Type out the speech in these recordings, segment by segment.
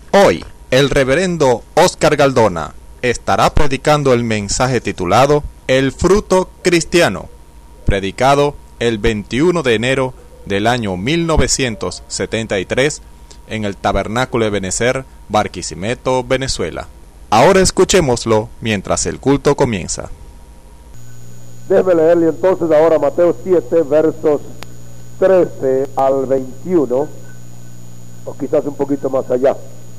Hoy, el reverendo Oscar Galdona estará predicando el mensaje titulado El fruto cristiano, predicado el 21 de enero del año 1973 en el Tabernáculo de Benecer, Barquisimeto, Venezuela. Ahora escuchémoslo mientras el culto comienza. Déjeme leerle entonces ahora Mateo 7, versos 13 al 21, o quizás un poquito más allá.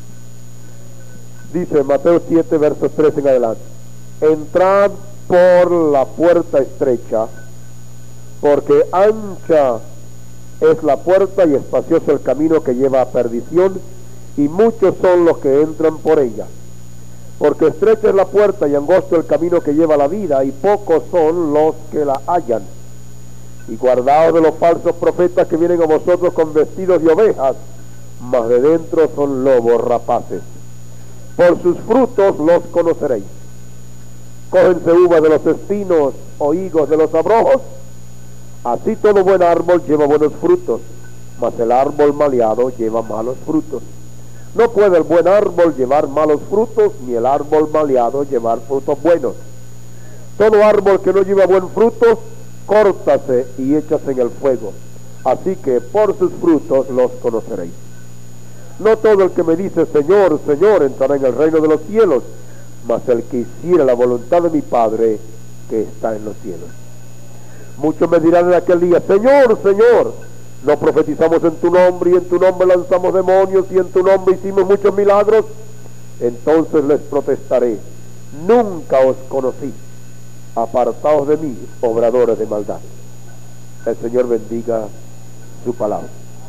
Dice Mateo 7, versos 13 en adelante: entrad por la puerta estrecha, porque ancha es la puerta y espacioso el camino que lleva a perdición, y muchos son los que entran por ella. Porque estrecha es la puerta y angosto el camino que lleva a la vida, y pocos son los que la hallan. Y guardaos de los falsos profetas que vienen a vosotros con vestidos de ovejas, mas de dentro son lobos rapaces. Por sus frutos los conoceréis. Cógense uvas de los espinos o higos de los abrojos. Así todo buen árbol lleva buenos frutos, mas el árbol maleado lleva malos frutos. No puede el buen árbol llevar malos frutos, ni el árbol maleado llevar frutos buenos. Todo árbol que no lleva buen fruto, córtase y échase en el fuego. Así que por sus frutos los conoceréis. No todo el que me dice Señor, Señor, entrará en el reino de los cielos, mas el que hiciera la voluntad de mi Padre que está en los cielos. Muchos me dirán en aquel día: Señor, Señor, no profetizamos en tu nombre, y en tu nombre lanzamos demonios, y en tu nombre hicimos muchos milagros. Entonces les protestaré: nunca os conocí, apartaos de mí, obradores de maldad. El Señor bendiga su palabra.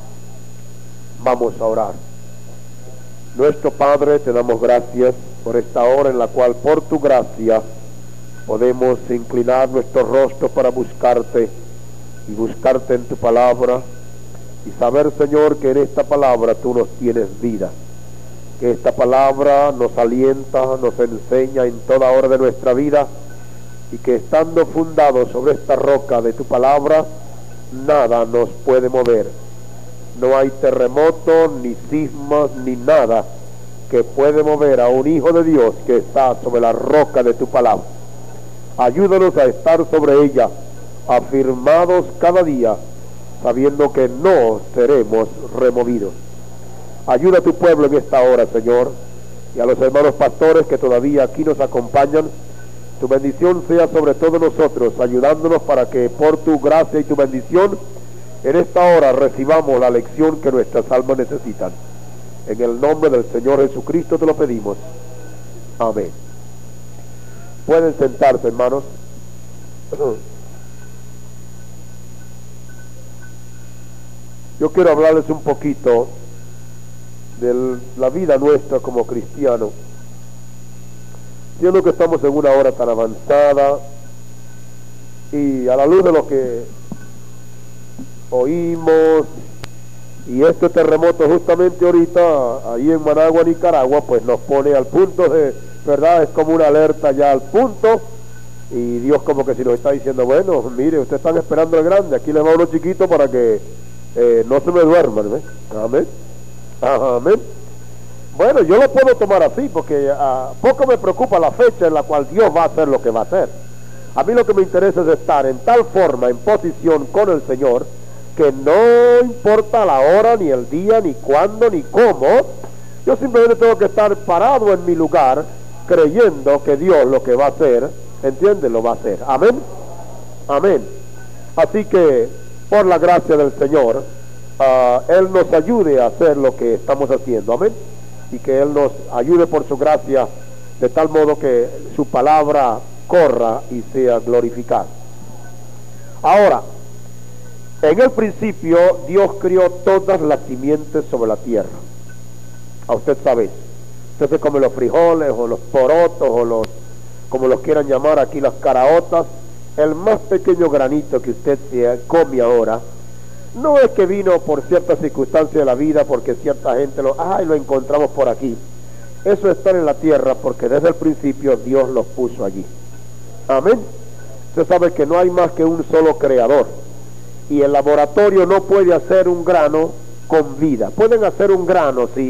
Vamos a orar. Nuestro Padre, te damos gracias por esta hora en la cual por tu gracia podemos inclinar nuestro rostro para buscarte y buscarte en tu palabra, y saber, Señor, que en esta palabra tú nos tienes vida, que esta palabra nos alienta, nos enseña en toda hora de nuestra vida, y que estando fundados sobre esta roca de tu palabra, nada nos puede mover. No hay terremoto, ni sismos, ni nada que puede mover a un hijo de Dios que está sobre la roca de tu palabra. Ayúdanos a estar sobre ella, afirmados cada día, sabiendo que no seremos removidos. Ayuda a tu pueblo en esta hora, Señor, y a los hermanos pastores que todavía aquí nos acompañan. Tu bendición sea sobre todos nosotros, ayudándonos para que por tu gracia y tu bendición en esta hora recibamos la lección que nuestras almas necesitan. En el nombre del Señor Jesucristo te lo pedimos. Amén. Pueden sentarse, hermanos. Yo quiero hablarles un poquito de la vida nuestra como cristianos. Siendo que estamos en una hora tan avanzada, y a la luz de lo que oímos, y este terremoto justamente ahorita ahí en Managua, Nicaragua, pues nos pone al punto de, ¿verdad? Es como una alerta ya al punto, y Dios como que si nos está diciendo: bueno, mire, ustedes están esperando el grande, aquí les va uno chiquito para que no se me duerman, ¿ves? Amén, amén. Bueno, yo lo puedo tomar así, porque poco me preocupa la fecha en la cual Dios va a hacer lo que va a hacer. A mí lo que me interesa es estar en tal forma, en posición con el Señor, que no importa la hora, ni el día, ni cuándo, ni cómo, yo simplemente tengo que estar parado en mi lugar, creyendo que Dios lo que va a hacer, ¿entiende? Lo va a hacer. Amén, amén. Así que, por la gracia del Señor, Él nos ayude a hacer lo que estamos haciendo. Amén. Y que Él nos ayude por su gracia, de tal modo que su palabra corra y sea glorificada. Ahora, en el principio Dios crió todas las simientes sobre la tierra. A usted sabe, usted se come los frijoles o los porotos o los, como los quieran llamar aquí, las caraotas. El más pequeño granito que usted se come ahora, no es que vino por ciertas circunstancias de la vida, porque cierta gente lo encontramos por aquí. Eso está en la tierra porque desde el principio Dios los puso allí. Amén. Usted sabe que no hay más que un solo creador, y el laboratorio no puede hacer un grano con vida. Pueden hacer un grano, sí,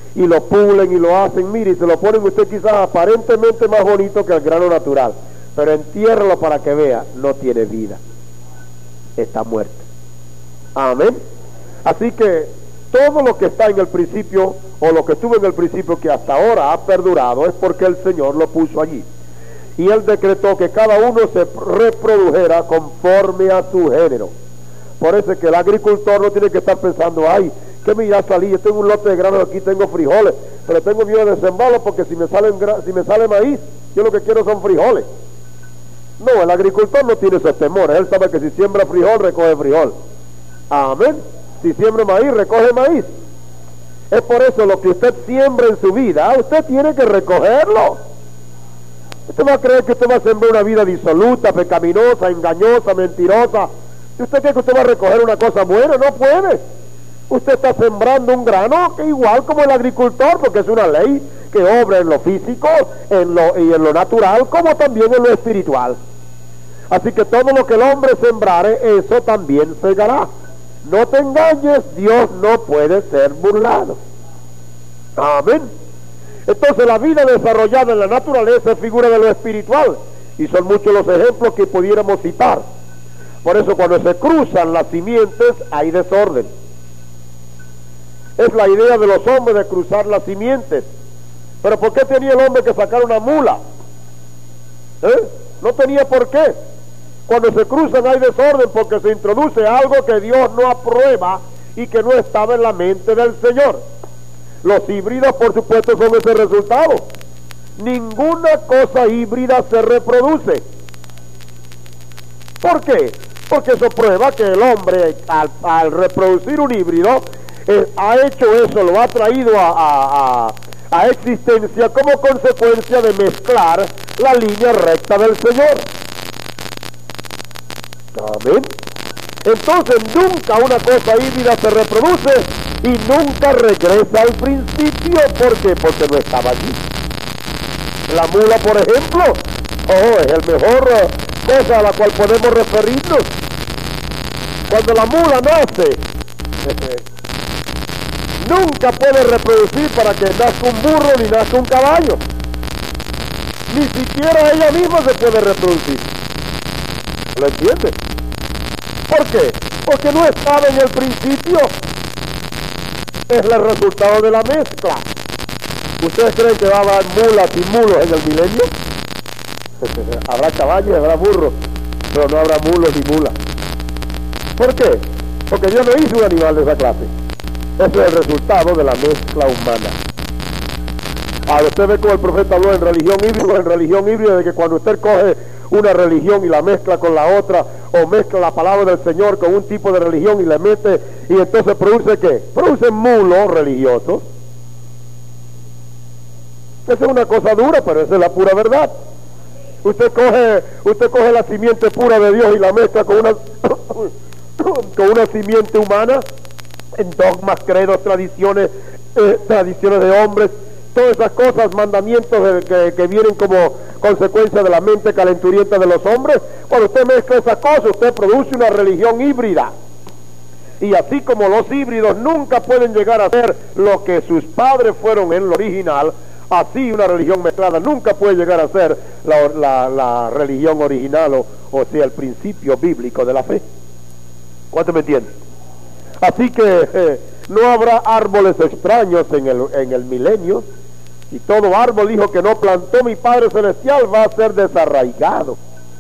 y lo pulen y lo hacen, mire, y se lo ponen usted quizás aparentemente más bonito que el grano natural, pero entiérralo para que vea, no tiene vida, está muerto. Amén. Así que todo lo que está en el principio, o lo que estuvo en el principio que hasta ahora ha perdurado, es porque el Señor lo puso allí. Y Él decretó que cada uno se reprodujera conforme a su género. Por eso es que el agricultor no tiene que estar pensando, ay, ¿qué me irá a salir? Yo tengo un lote de granos aquí, tengo frijoles, pero tengo miedo de sembrarlo porque si me sale maíz, yo lo que quiero son frijoles. No, el agricultor no tiene esos temores. Él sabe que si siembra frijol, recoge frijol. Amén. Si siembra maíz, recoge maíz. Es por eso lo que usted siembra en su vida, usted tiene que recogerlo. Usted va a creer que usted va a sembrar una vida disoluta, pecaminosa, engañosa, mentirosa. ¿Y usted cree que usted va a recoger una cosa buena? No puede. Usted está sembrando un grano que igual como el agricultor, porque es una ley que obra en lo físico y en lo natural, como también en lo espiritual. Así que todo lo que el hombre sembrare, eso también segará. No te engañes, Dios no puede ser burlado. Amén. Entonces la vida desarrollada en la naturaleza es figura de lo espiritual, y son muchos los ejemplos que pudiéramos citar. Por eso cuando se cruzan las simientes hay desorden. Es la idea de los hombres de cruzar las simientes. Pero ¿por qué tenía el hombre que sacar una mula? No tenía por qué. Cuando se cruzan hay desorden porque se introduce algo que Dios no aprueba y que no estaba en la mente del Señor. Los híbridos, por supuesto, son ese resultado. Ninguna cosa híbrida se reproduce. ¿Por qué? Porque eso prueba que el hombre, al reproducir un híbrido, ha hecho eso, lo ha traído a existencia como consecuencia de mezclar la línea recta del Señor. Amén. Entonces nunca una cosa híbrida se reproduce y nunca regresa al principio. ¿Por qué? Porque no estaba allí. La mula, por ejemplo, es el mejor cosa a la cual podemos referirnos. Cuando la mula nace, nunca puede reproducir para que nazca un burro ni nazca un caballo. Ni siquiera ella misma se puede reproducir. ¿Lo entiende? ¿Por qué? Porque no estaba en el principio. Es el resultado de la mezcla. ¿Ustedes creen que va a haber mulas y mulos en el milenio? Habrá caballos y habrá burros, pero no habrá mulos ni mulas. ¿Por qué? Porque Dios no hizo un animal de esa clase. Eso es el resultado de la mezcla humana. Ahora usted ve como el profeta habló en religión híbrida, de que cuando usted coge una religión y la mezcla con la otra, o mezcla la palabra del Señor con un tipo de religión y le mete, y entonces produce ¿qué? Produce mulos religiosos. Esa es una cosa dura, pero esa es la pura verdad. Usted coge la simiente pura de Dios y la mezcla con una simiente humana, en dogmas, credos, tradiciones de hombres, todas esas cosas, mandamientos que vienen como consecuencia de la mente calenturienta de los hombres. Cuando usted mezcla esas cosas, usted produce una religión híbrida. Y así como los híbridos nunca pueden llegar a ser lo que sus padres fueron en lo original, así una religión mezclada nunca puede llegar a ser la religión original, o sea, el principio bíblico de la fe. ¿Cuánto me entienden? Así que no habrá árboles extraños en el milenio, y todo árbol, hijo, que no plantó mi Padre Celestial va a ser desarraigado.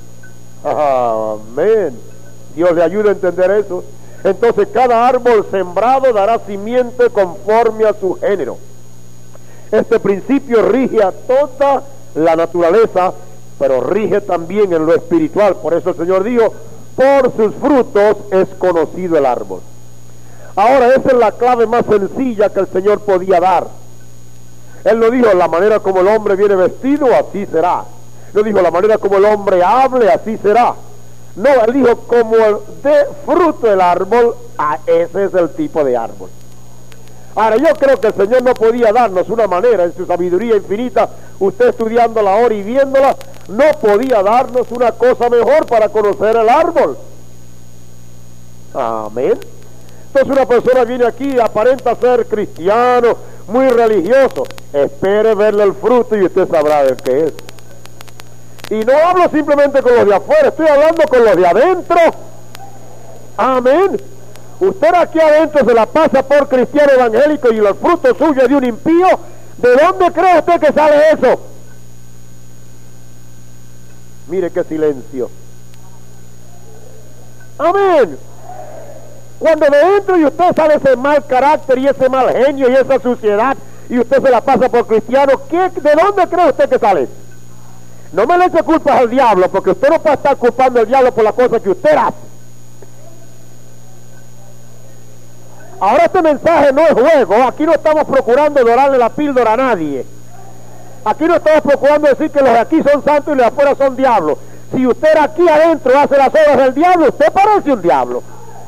Amén. Dios le ayude a entender eso. Entonces cada árbol sembrado dará simiente conforme a su género. Este principio rige a toda la naturaleza, pero rige también en lo espiritual. Por eso el Señor dijo, por sus frutos es conocido el árbol. Ahora esa es la clave más sencilla que el Señor podía dar. Él no dijo la manera como el hombre viene vestido, así será. No dijo la manera como el hombre hable, así será. No, él dijo como de fruto el árbol, ese es el tipo de árbol. Ahora yo creo que el Señor no podía darnos una manera en su sabiduría infinita, usted estudiándola ahora y viéndola, no podía darnos una cosa mejor para conocer el árbol. Amén. Entonces una persona viene aquí y aparenta ser cristiano, muy religioso. Espere verle el fruto y usted sabrá de qué es. Y no hablo simplemente con los de afuera, estoy hablando con los de adentro. Amén. Usted aquí adentro se la pasa por cristiano evangélico y el fruto suyo es de un impío. ¿De dónde cree usted que sale eso? Mire qué silencio. Amén. Cuando de dentro y usted sale ese mal carácter y ese mal genio y esa suciedad y usted se la pasa por cristiano, ¿de dónde cree usted que sale? No me le eche culpas al diablo, porque usted no puede estar culpando al diablo por las cosas que usted hace. Ahora este mensaje no es juego, aquí no estamos procurando dorarle la píldora a nadie. Aquí no estamos procurando decir que los de aquí son santos y los de afuera son diablos. Si usted aquí adentro hace las obras del diablo, usted parece un diablo.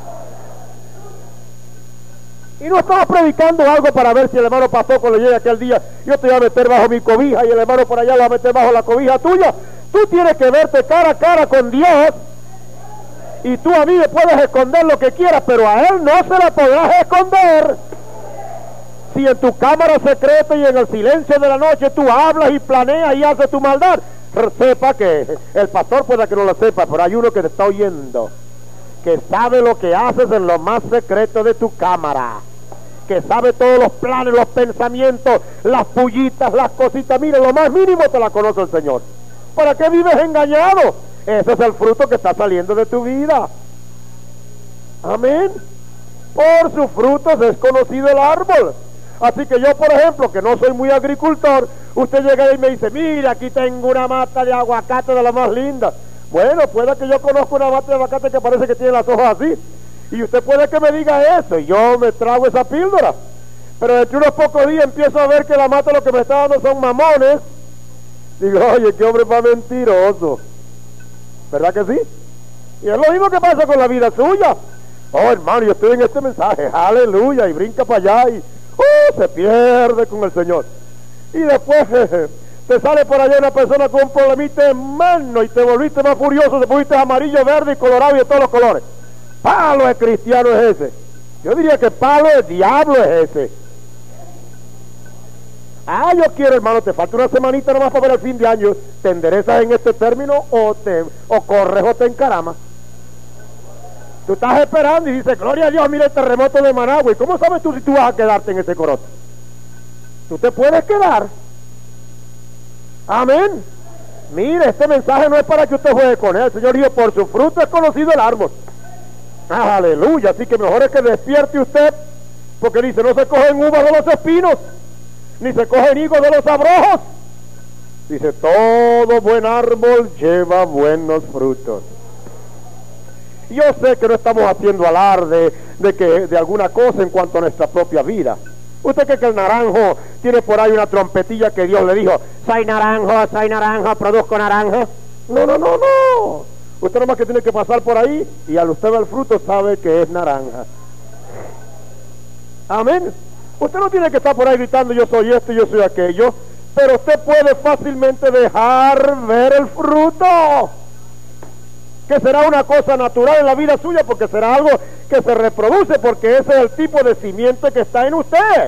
Y no estamos predicando algo para ver si el hermano pasó cuando llegue aquel día, yo te voy a meter bajo mi cobija y el hermano por allá lo va a meter bajo la cobija tuya. Tú tienes que verte cara a cara con Dios. Y tú a mí me puedes esconder lo que quieras, pero a Él no se la podrás esconder. Si en tu cámara secreta y en el silencio de la noche tú hablas y planeas y haces tu maldad, sepa que el pastor puede que no lo sepa, pero hay uno que te está oyendo, que sabe lo que haces en lo más secreto de tu cámara, que sabe todos los planes, los pensamientos, las pullitas, las cositas. Mira, lo más mínimo te la conoce el Señor. ¿Para qué vives engañado? Ese es el fruto que está saliendo de tu vida. Amén. Por sus frutos es conocido el árbol. Así que yo, por ejemplo, que no soy muy agricultor, usted llega y me dice, mira, aquí tengo una mata de aguacate de la más linda. Bueno, puede que yo conozca una mata de aguacate que parece que tiene las hojas así, y usted puede que me diga eso, y yo me trago esa píldora. Pero dentro de unos pocos días empiezo a ver que la mata lo que me está dando son mamones. Digo, oye, qué hombre más mentiroso. ¿Verdad que sí? Y es lo mismo que pasa con la vida suya. Oh, hermano, yo estoy en este mensaje, aleluya, y brinca para allá y se pierde con el Señor. Y después te sale por allá una persona con un problemita en mano y te volviste más furioso, te pusiste amarillo, verde y colorado y de todos los colores. Palo de cristiano es ese. Yo diría que palo de diablo es ese. Ah, yo quiero, hermano, te falta una semanita nomás para ver el fin de año. ¿Te enderezas en este término o corres o te encaramas? Tú estás esperando y dices, gloria a Dios, mira el terremoto de Managua. ¿Y cómo sabes tú si tú vas a quedarte en ese coroto? Tú te puedes quedar. Amén. Mire, este mensaje no es para que usted juegue con él. El Señor dijo, por su fruto es conocido el árbol. Ah, aleluya. Así que mejor es que despierte usted, porque dice, no se cogen uvas de los espinos, ni se cogen higos de los abrojos. Dice, todo buen árbol lleva buenos frutos. Yo sé que no estamos haciendo alarde de alguna cosa en cuanto a nuestra propia vida. ¿Usted cree que el naranjo tiene por ahí una trompetilla que Dios le dijo, soy naranjo, produzco naranja? No, no, no, no. Usted nomás que tiene que pasar por ahí y al usted ver el fruto sabe que es naranja. Amén. Usted no tiene que estar por ahí gritando, yo soy esto y yo soy aquello, pero usted puede fácilmente dejar ver el fruto, que será una cosa natural en la vida suya, porque será algo que se reproduce, porque ese es el tipo de simiente que está en usted.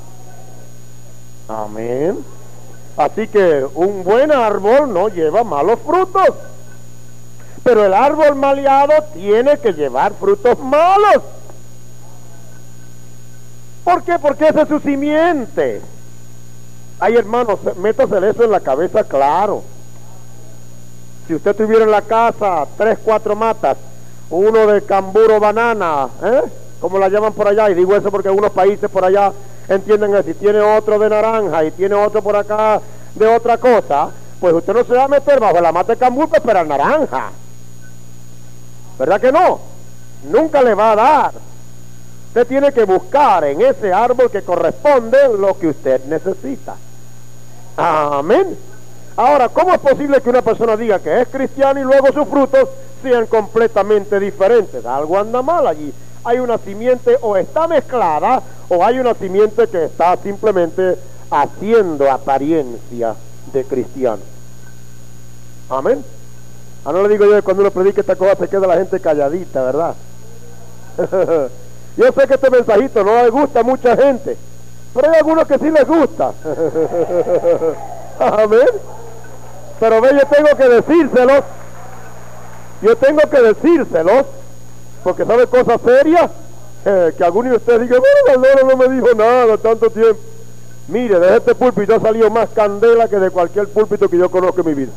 Amén. Así que un buen árbol no lleva malos frutos, pero el árbol maleado tiene que llevar frutos malos. ¿Por qué? Porque esa es su simiente. Ay, hermanos, métasele eso en la cabeza claro. Si usted tuviera en la casa 3, 4 matas, uno de camburo banana, como la llaman por allá, y digo eso porque algunos países por allá entienden que si tiene otro de naranja y tiene otro por acá de otra cosa, pues usted no se va a meter bajo la mata de cambur para esperar naranja. ¿Verdad que no? Nunca le va a dar. Usted tiene que buscar en ese árbol que corresponde lo que usted necesita. Amén. Ahora, ¿cómo es posible que una persona diga que es cristiano y luego sus frutos sean completamente diferentes? Algo anda mal allí. Hay una simiente o está mezclada, o hay una simiente que está simplemente haciendo apariencia de cristiano. Amén. No le digo yo que cuando uno predica esta cosa se queda la gente calladita, ¿verdad? Yo sé que este mensajito no le gusta a mucha gente, Pero hay algunos que sí les gusta. Amén. Pero ve, yo tengo que decírselos. Yo tengo que decírselos. Porque sabe cosas serias. Que algunos de ustedes digan, bueno, Galdona no me dijo nada tanto tiempo. Mire, de este púlpito ha salido más candela que de cualquier púlpito que yo conozco en mi vida.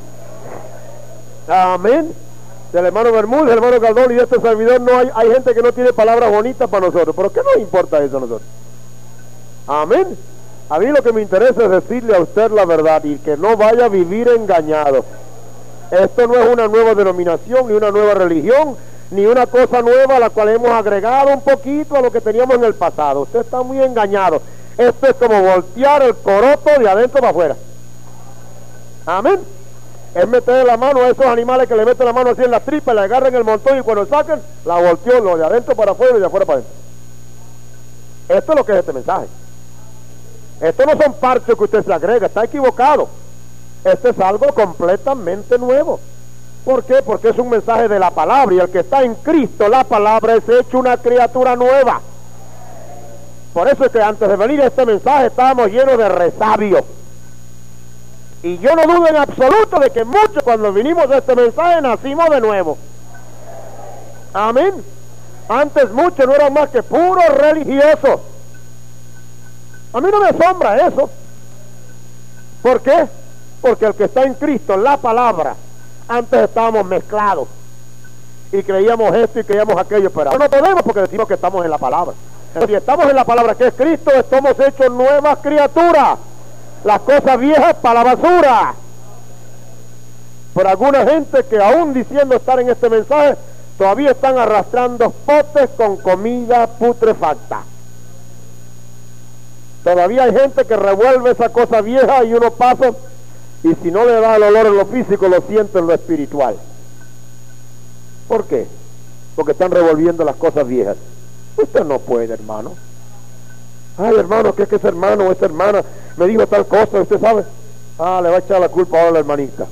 Amén. Del hermano Bermúdez, del hermano Galdón y de este servidor no hay gente que no tiene palabras bonitas para nosotros. ¿Pero qué nos importa eso a nosotros? Amén. A mí lo que me interesa es decirle a usted la verdad y que no vaya a vivir engañado. Esto no es una nueva denominación, ni una nueva religión, ni una cosa nueva a la cual hemos agregado un poquito a lo que teníamos en el pasado. Usted está muy engañado. Esto es como voltear el coroto de adentro para afuera. Amén. Es meter la mano a esos animales que le meten la mano así en la tripa, le agarran el montón y cuando saquen, la volteó lo de adentro para afuera y de afuera para adentro. Esto es lo que es este mensaje. Esto no son parches que usted se agrega, está equivocado. Esto es algo completamente nuevo. ¿Por qué? Porque es un mensaje de la palabra y el que está en Cristo, la palabra es hecho una criatura nueva. Por eso es que antes de venir a este mensaje estábamos llenos de resabio. Y yo no dudo en absoluto de que muchos cuando vinimos a este mensaje nacimos de nuevo. Amén. Antes muchos no eran más que puros religiosos. A mí no me asombra eso. ¿Por qué? Porque el que está en Cristo, la palabra, antes estábamos mezclados. Y creíamos esto y creíamos aquello, pero ahora no podemos porque decimos que estamos en la palabra. Si estamos en la palabra que es Cristo, estamos hechos nuevas criaturas. Las cosas viejas para la basura. Por alguna gente que aún diciendo estar en este mensaje, todavía están arrastrando potes con comida putrefacta. Todavía hay gente que revuelve esa cosa vieja y uno pasa y si no le da el olor en lo físico, lo siente en lo espiritual. ¿Por qué? Porque están revolviendo las cosas viejas. Usted no puede, hermano. Ay, hermano, ¿qué es que ese hermano o esa hermana me dijo tal cosa? ¿Usted sabe? Le va a echar la culpa ahora a la hermanita.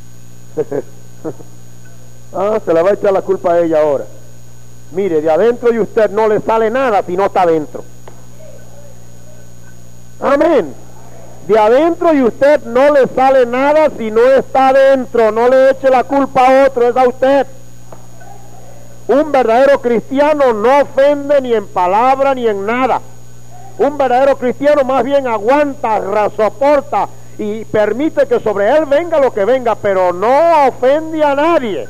Se le va a echar la culpa a ella ahora. Mire, de adentro de usted no le sale nada si no está adentro. Amén. De adentro de usted no le sale nada si no está adentro. No le eche la culpa a otro, es a usted. Un verdadero cristiano no ofende ni en palabra ni en nada. Un verdadero cristiano más bien aguanta, soporta y permite que sobre él venga lo que venga, pero no ofende a nadie.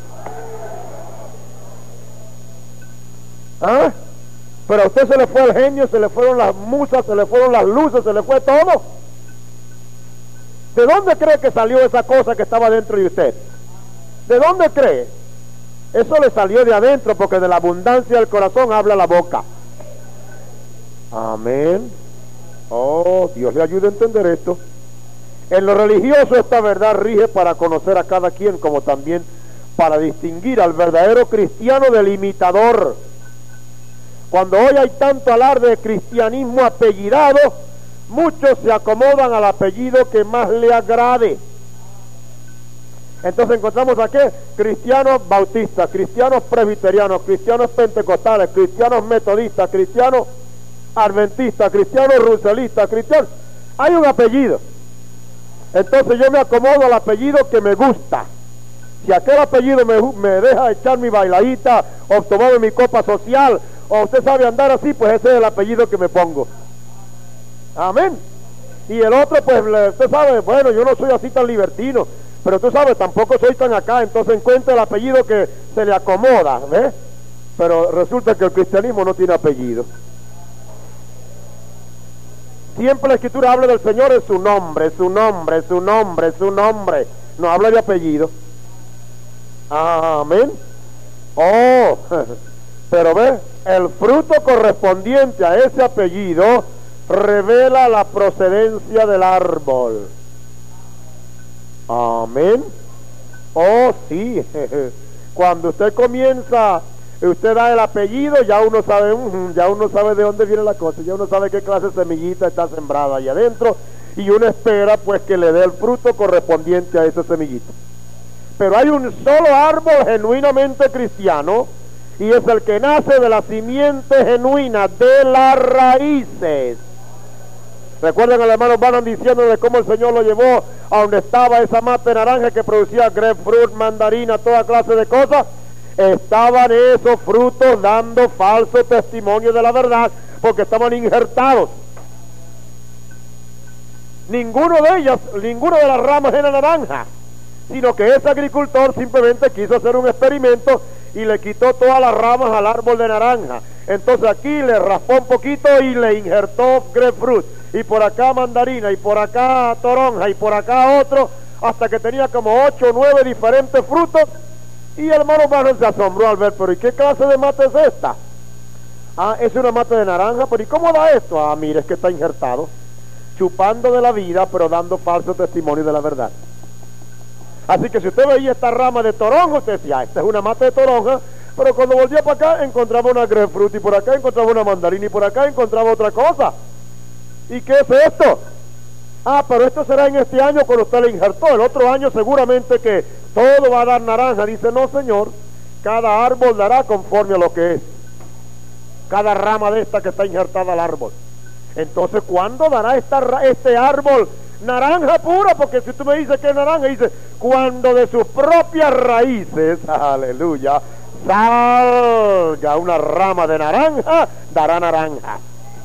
Pero a usted se le fue el genio, se le fueron las musas, se le fueron las luces, se le fue todo. ¿De dónde cree que salió esa cosa que estaba dentro de usted? ¿De dónde cree? Eso le salió de adentro porque de la abundancia del corazón habla la boca. Amén. Oh, Dios le ayude a entender esto. En lo religioso esta verdad rige para conocer a cada quien, como también para distinguir al verdadero cristiano del imitador. Cuando hoy hay tanto alarde de cristianismo apellidado, muchos se acomodan al apellido que más le agrade. Entonces encontramos aquí cristianos bautistas, cristianos presbiterianos, cristianos pentecostales, cristianos metodistas, cristianos adventistas, cristianos ruselistas, cristianos. Hay un apellido. Entonces yo me acomodo al apellido que me gusta. Si aquel apellido me deja echar mi bailadita o tomarme mi copa social, o usted sabe andar así, pues ese es el apellido que me pongo. Amén. Y el otro, pues usted sabe, bueno, yo no soy así tan libertino, pero tú sabes, tampoco soy tan acá, entonces encuentra el apellido que se le acomoda, ¿ves? Pero resulta que el cristianismo no tiene apellido. Siempre la Escritura habla del Señor en su nombre, su nombre, su nombre, su nombre. No habla de apellido. Amén. Oh, pero ve, el fruto correspondiente a ese apellido revela la procedencia del árbol. Amén. Oh, sí. Cuando usted comienza, usted da el apellido, ya uno sabe de dónde viene la cosa, ya uno sabe qué clase de semillita está sembrada ahí adentro, y uno espera pues que le dé el fruto correspondiente a esa semillita. Pero hay un solo árbol genuinamente cristiano, y es el que nace de la simiente genuina, de las raíces. Recuerden, el hermano Branham diciendo de cómo el Señor lo llevó a donde estaba esa mata de naranja que producía grapefruit, mandarina, toda clase de cosas. Estaban esos frutos dando falso testimonio de la verdad porque estaban injertados. Ninguna de las ramas era naranja, sino que ese agricultor simplemente quiso hacer un experimento y le quitó todas las ramas al árbol de naranja. Entonces aquí le raspó un poquito y le injertó grapefruit, y por acá mandarina, y por acá toronja, y por acá otro, hasta que tenía como 8 o 9 diferentes frutos. Y el hermano Branham se asombró al ver, pero ¿y qué clase de mata es esta? Ah, es una mata de naranja, pero ¿y cómo da esto? Ah, mire, es que está injertado, chupando de la vida, pero dando falso testimonio de la verdad. Así que si usted veía esta rama de toronja, usted decía, esta es una mata de toronja, pero cuando volvía para acá encontraba una grapefruit, y por acá encontraba una mandarina, y por acá encontraba otra cosa. ¿Y qué es esto? Ah, pero esto será en este año cuando usted le injertó. El otro año seguramente que todo va a dar naranja. Dice, no, señor, cada árbol dará conforme a lo que es. Cada rama de esta que está injertada al árbol. Entonces, ¿cuándo dará este árbol naranja pura? Porque si tú me dices que es naranja, dice, cuando de sus propias raíces, aleluya, salga una rama de naranja, dará naranja.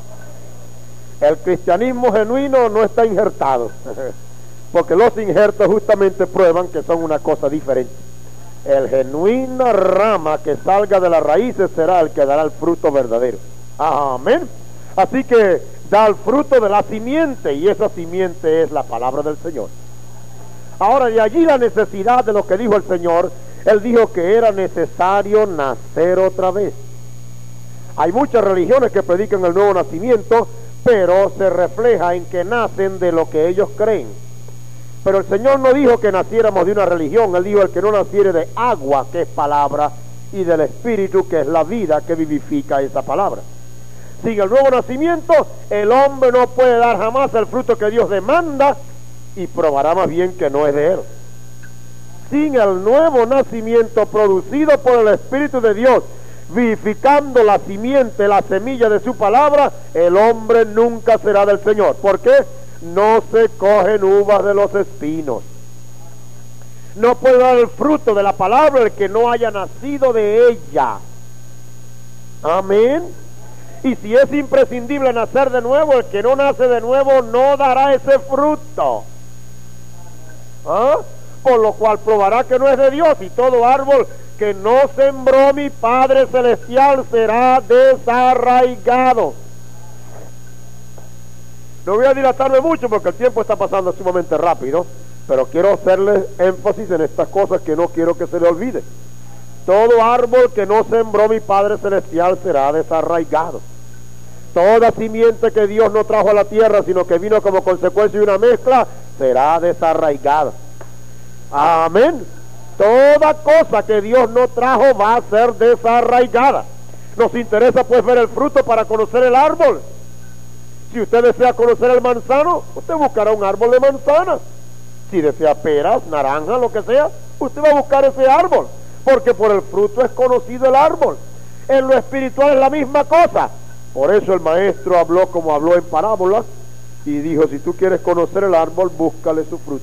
El cristianismo genuino no está injertado, porque los injertos justamente prueban que son una cosa diferente. El genuina rama que salga de las raíces será el que dará el fruto verdadero. Amén. Así que da el fruto de la simiente, y esa simiente es la palabra del Señor. Ahora, de allí la necesidad de lo que dijo el Señor. Él dijo que era necesario nacer otra vez. Hay muchas religiones que predican el nuevo nacimiento, pero se refleja en que nacen de lo que ellos creen. Pero el Señor no dijo que naciéramos de una religión. Él dijo, el que no naciere de agua, que es palabra, y del Espíritu, que es la vida que vivifica esa palabra. Sin el nuevo nacimiento, el hombre no puede dar jamás el fruto que Dios demanda, y probará más bien que no es de él. Sin el nuevo nacimiento producido por el Espíritu de Dios, vivificando la simiente, la semilla de su palabra, el hombre nunca será del Señor. ¿Por qué? No se cogen uvas de los espinos. No puede dar el fruto de la palabra el que no haya nacido de ella. Amén. Y si es imprescindible nacer de nuevo, el que no nace de nuevo no dará ese fruto. ¿Ah? Por lo cual probará que no es de Dios, y todo árbol que no sembró mi Padre Celestial será desarraigado. No voy a dilatarme mucho porque el tiempo está pasando sumamente rápido, pero quiero hacerle énfasis en estas cosas que no quiero que se le olvide. Todo árbol que no sembró mi Padre Celestial será desarraigado. Toda simiente que Dios no trajo a la tierra, sino que vino como consecuencia de una mezcla, será desarraigada. Amén. Toda cosa que Dios no trajo va a ser desarraigada. Nos interesa pues ver el fruto para conocer el árbol. Si usted desea conocer el manzano, usted buscará un árbol de manzana. Si desea peras, naranjas, lo que sea, usted va a buscar ese árbol, porque por el fruto es conocido el árbol. En lo espiritual es la misma cosa. Por eso el maestro habló como habló en parábolas y dijo, si tú quieres conocer el árbol, búscale su fruto.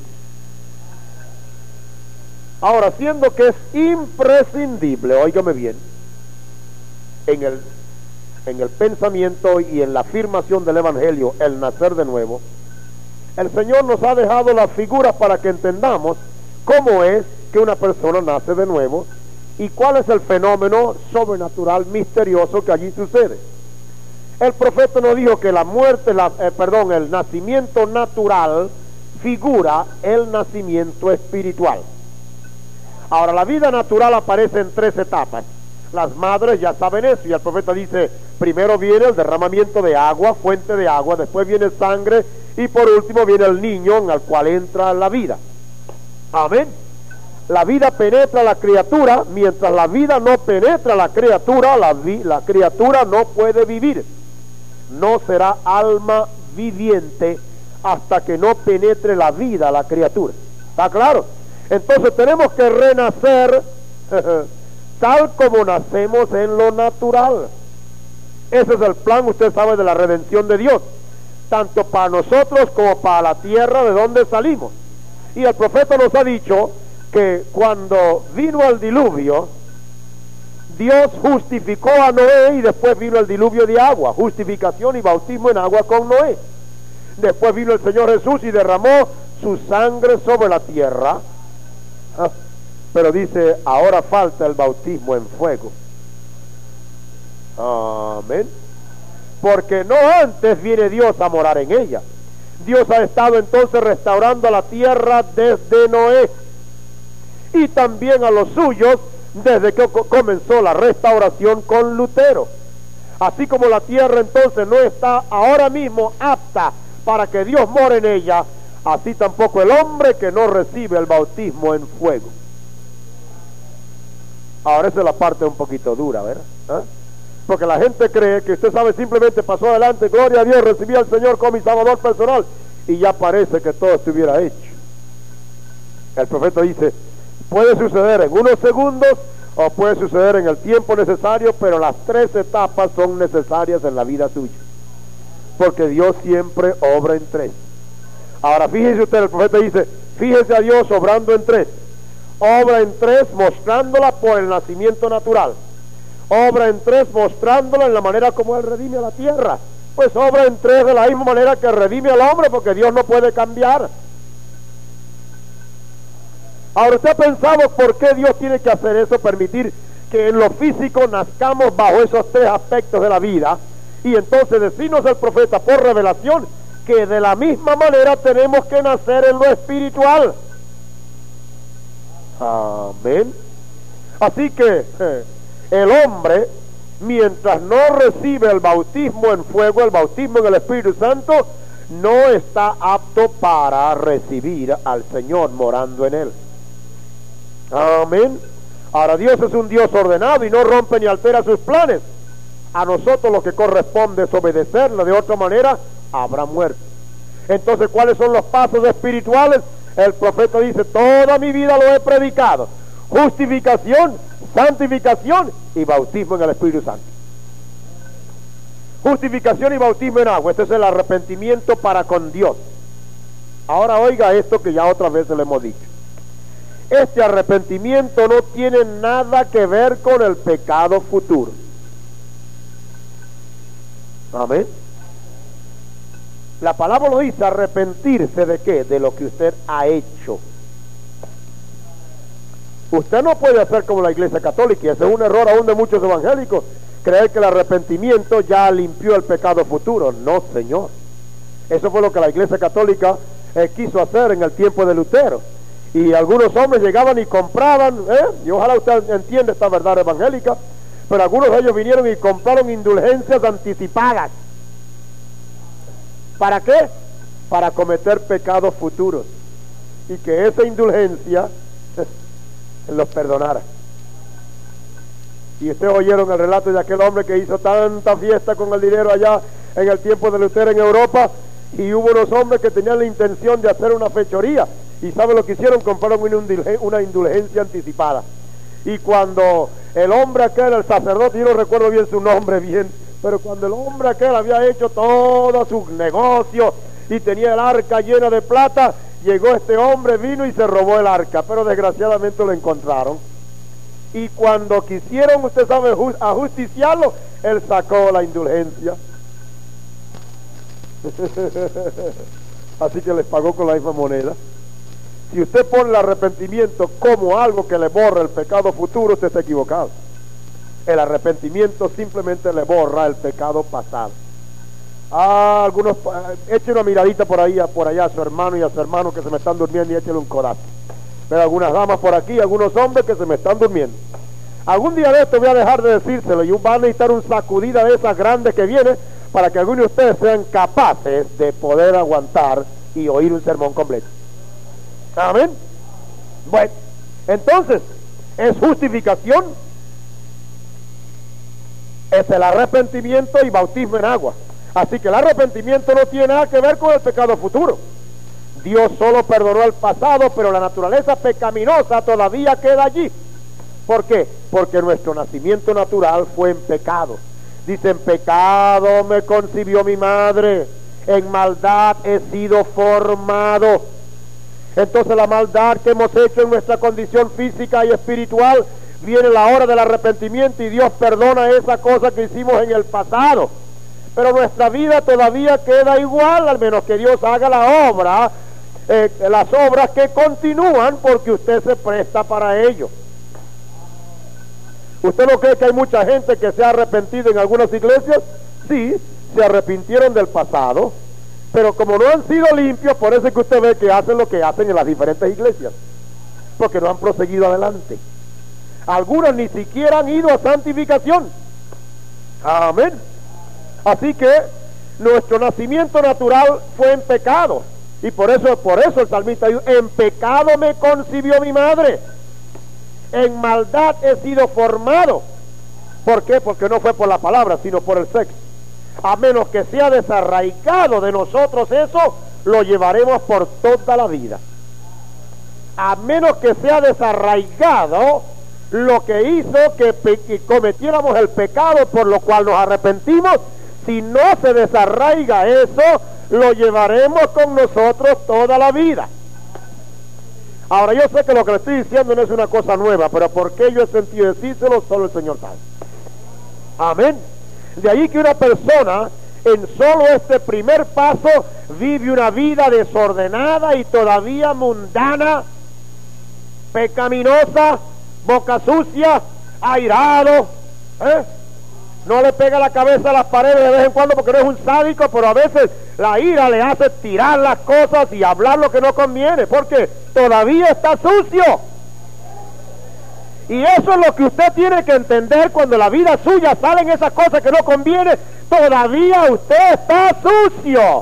Ahora, siendo que es imprescindible, óigame bien, en el pensamiento y en la afirmación del Evangelio, el nacer de nuevo, el Señor nos ha dejado las figuras para que entendamos cómo es que una persona nace de nuevo y cuál es el fenómeno sobrenatural misterioso que allí sucede. El profeta nos dijo que la muerte, el nacimiento natural figura el nacimiento espiritual. Ahora, la vida natural aparece en 3 etapas. Las madres ya saben eso, y el profeta dice, primero viene el derramamiento de agua, fuente de agua, después viene sangre, y por último viene el niño en el cual entra la vida. Amén. La vida penetra a la criatura. Mientras la vida no penetra a la criatura, la criatura no puede vivir. No será alma viviente hasta que no penetre la vida a la criatura. ¿Está claro? Entonces tenemos que renacer tal como nacemos en lo natural. Ese es el plan, usted sabe, de la redención de Dios. tanto para nosotros como para la tierra de donde salimos. Y el profeta nos ha dicho que cuando vino el diluvio, Dios justificó a Noé y después vino el diluvio de agua, justificación y bautismo en agua con Noé. Después vino el Señor Jesús y derramó su sangre sobre la tierra. Pero dice, ahora falta el bautismo en fuego. Amén. Porque no antes viene Dios a morar en ella. Dios ha estado entonces restaurando la tierra desde Noé y también a los suyos desde que comenzó la restauración con Lutero. Así como la tierra entonces no está ahora mismo apta para que Dios more en ella, así tampoco el hombre que no recibe el bautismo en fuego. Ahora esa es la parte un poquito dura, ¿verdad? Porque la gente cree que usted sabe, simplemente pasó adelante, gloria a Dios, recibí al Señor como mi Salvador personal, y ya parece que todo estuviera hecho. El profeta dice, puede suceder en unos segundos o puede suceder en el tiempo necesario, pero las tres etapas son necesarias en la vida tuya, porque Dios siempre obra en tres. Ahora fíjese usted, el profeta dice, fíjese a Dios obrando en tres. Obra en tres mostrándola por el nacimiento natural. Obra en tres mostrándola en la manera como Él redime a la tierra. Pues obra en tres de la misma manera que redime al hombre, porque Dios no puede cambiar. Ahora, ¿usted ha pensado por qué Dios tiene que hacer eso? Permitir que en lo físico nazcamos bajo esos tres aspectos de la vida. Y entonces decirnos el profeta por revelación que de la misma manera tenemos que nacer en lo espiritual. Amén. Así que el hombre, mientras no recibe el bautismo en fuego, el bautismo en el Espíritu Santo, no está apto para recibir al Señor morando en él. Amén. Ahora, Dios es un Dios ordenado y no rompe ni altera sus planes. A nosotros lo que corresponde es obedecerlo, de otra manera habrá muerte. Entonces, ¿cuáles son los pasos espirituales? El profeta dice, toda mi vida lo he predicado: justificación, santificación y bautismo en el Espíritu Santo. Justificación y bautismo en agua, este es el arrepentimiento para con Dios. Ahora oiga esto que ya otras veces le hemos dicho. Este arrepentimiento no tiene nada que ver con el pecado futuro. Amén. La palabra lo dice, arrepentirse ¿de qué? De lo que usted ha hecho. Usted no puede hacer como la Iglesia Católica, y ese es un error aún de muchos evangélicos, creer que el arrepentimiento ya limpió el pecado futuro. No, señor. Eso fue lo que la Iglesia Católica quiso hacer en el tiempo de Lutero. Y algunos hombres llegaban y compraban, y ojalá usted entienda esta verdad evangélica, pero algunos de ellos vinieron y compraron indulgencias anticipadas. ¿Para qué? Para cometer pecados futuros, y que esa indulgencia los perdonara. Y ustedes oyeron el relato de aquel hombre que hizo tanta fiesta con el dinero allá en el tiempo de Lutero en Europa, y hubo unos hombres que tenían la intención de hacer una fechoría, y ¿sabe lo que hicieron? Compraron una indulgencia anticipada. Y cuando el hombre aquel, el sacerdote, yo no recuerdo bien su nombre bien, pero cuando el hombre aquel había hecho todo su negocio y tenía el arca llena de plata, llegó este hombre, vino y se robó el arca, pero desgraciadamente lo encontraron. Y cuando quisieron, usted sabe, ajusticiarlo, él sacó la indulgencia. Así que les pagó con la misma moneda. Si usted pone el arrepentimiento como algo que le borra el pecado futuro, usted está equivocado. El arrepentimiento simplemente le borra el pecado pasado. Algunos, echen una miradita por allá a su hermano y a su hermano que se me están durmiendo, y échenle un codazo. Pero algunas damas por aquí, algunos hombres que se me están durmiendo. Algún día de esto voy a dejar de decírselo, y van a necesitar un sacudida de esas grandes que viene, para que algunos de ustedes sean capaces de poder aguantar y oír un sermón completo. Amén. Bueno, entonces, es justificación, es el arrepentimiento y bautismo en agua. Así que el arrepentimiento no tiene nada que ver con el pecado futuro. Dios solo perdonó el pasado, pero la naturaleza pecaminosa todavía queda allí. ¿Por qué? Porque nuestro nacimiento natural fue en pecado. Dice, en pecado me concibió mi madre, En maldad he sido formado. Entonces la maldad que hemos hecho en nuestra condición física y espiritual, viene la hora del arrepentimiento y Dios perdona esa cosa que hicimos en el pasado. Pero nuestra vida todavía queda igual, al menos que Dios haga la obra, las obras que continúan, porque usted se presta para ello. ¿Usted no cree que hay mucha gente que se ha arrepentido en algunas iglesias? Sí, se arrepintieron del pasado, pero como no han sido limpios, por eso es que usted ve que hacen lo que hacen en las diferentes iglesias, porque no han proseguido adelante. Algunos ni siquiera han ido a santificación. Amén. Así que nuestro nacimiento natural fue en pecado, y por eso el salmista dijo: en pecado me concibió mi madre, en maldad he sido formado. ¿Por qué? Porque no fue por la palabra, sino por el sexo. A menos que sea desarraigado de nosotros eso, lo llevaremos por toda la vida. A menos que sea desarraigado lo que hizo que cometiéramos el pecado por lo cual nos arrepentimos, si no se desarraiga eso, lo llevaremos con nosotros toda la vida. Ahora, yo sé que lo que le estoy diciendo no es una cosa nueva, pero ¿por qué yo he sentido decírselo? Solo el Señor sabe. Amén. De ahí que una persona en solo este primer paso vive una vida desordenada y todavía mundana, pecaminosa, boca sucia, airado, no le pega la cabeza a las paredes de vez en cuando porque no es un sádico, pero a veces la ira le hace tirar las cosas y hablar lo que no conviene, porque todavía está sucio. Y eso es lo que usted tiene que entender: cuando la vida suya salen esas cosas que no conviene, todavía usted está sucio.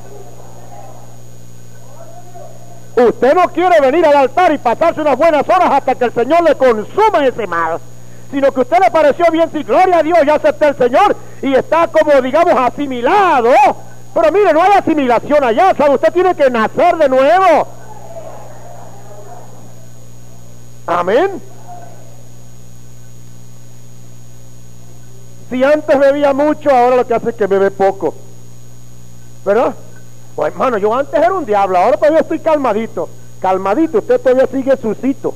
Usted no quiere venir al altar y pasarse unas buenas horas hasta que el Señor le consuma ese mal, sino que a usted le pareció bien, sí, gloria a Dios, ya acepté al Señor, y está como, digamos, asimilado. Pero mire, no hay asimilación allá, ¿sabe? Usted tiene que nacer de nuevo. Amén. Si antes bebía mucho, ahora lo que hace es que bebe poco, ¿verdad? Pues hermano, yo antes era un diablo, ahora todavía estoy calmadito. Calmadito, usted todavía sigue sucito.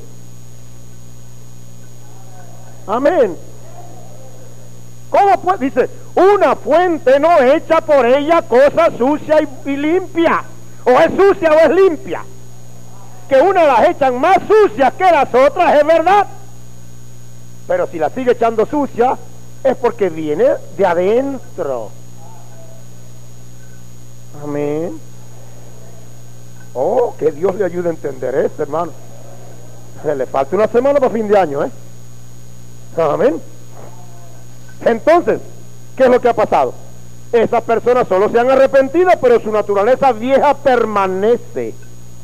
Amén. ¿Cómo pues? Dice: una fuente no echa por ella cosa sucia y limpia. O es sucia o es limpia. Que una las echan más sucias que las otras, es verdad. Pero si la sigue echando sucia, es porque viene de adentro. Amén. Oh, que Dios le ayude a entender esto, hermano. Le falta una semana para fin de año, Amén. Entonces, ¿qué es lo que ha pasado? Esas personas solo se han arrepentido, pero su naturaleza vieja permanece.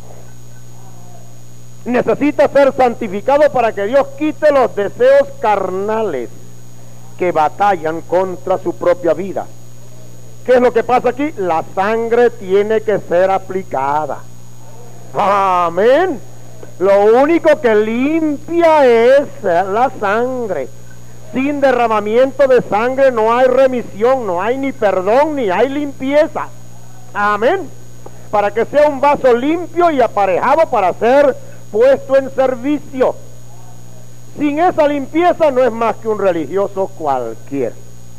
Necesita ser santificado para que Dios quite los deseos carnales que batallan contra su propia vida. ¿Qué es lo que pasa aquí? La sangre tiene que ser aplicada. Amén. Lo único que limpia es la sangre. Sin derramamiento de sangre no hay remisión, no hay ni perdón, ni hay limpieza. Amén. Para que sea un vaso limpio y aparejado para ser puesto en servicio. Sin esa limpieza no es más que un religioso cualquiera.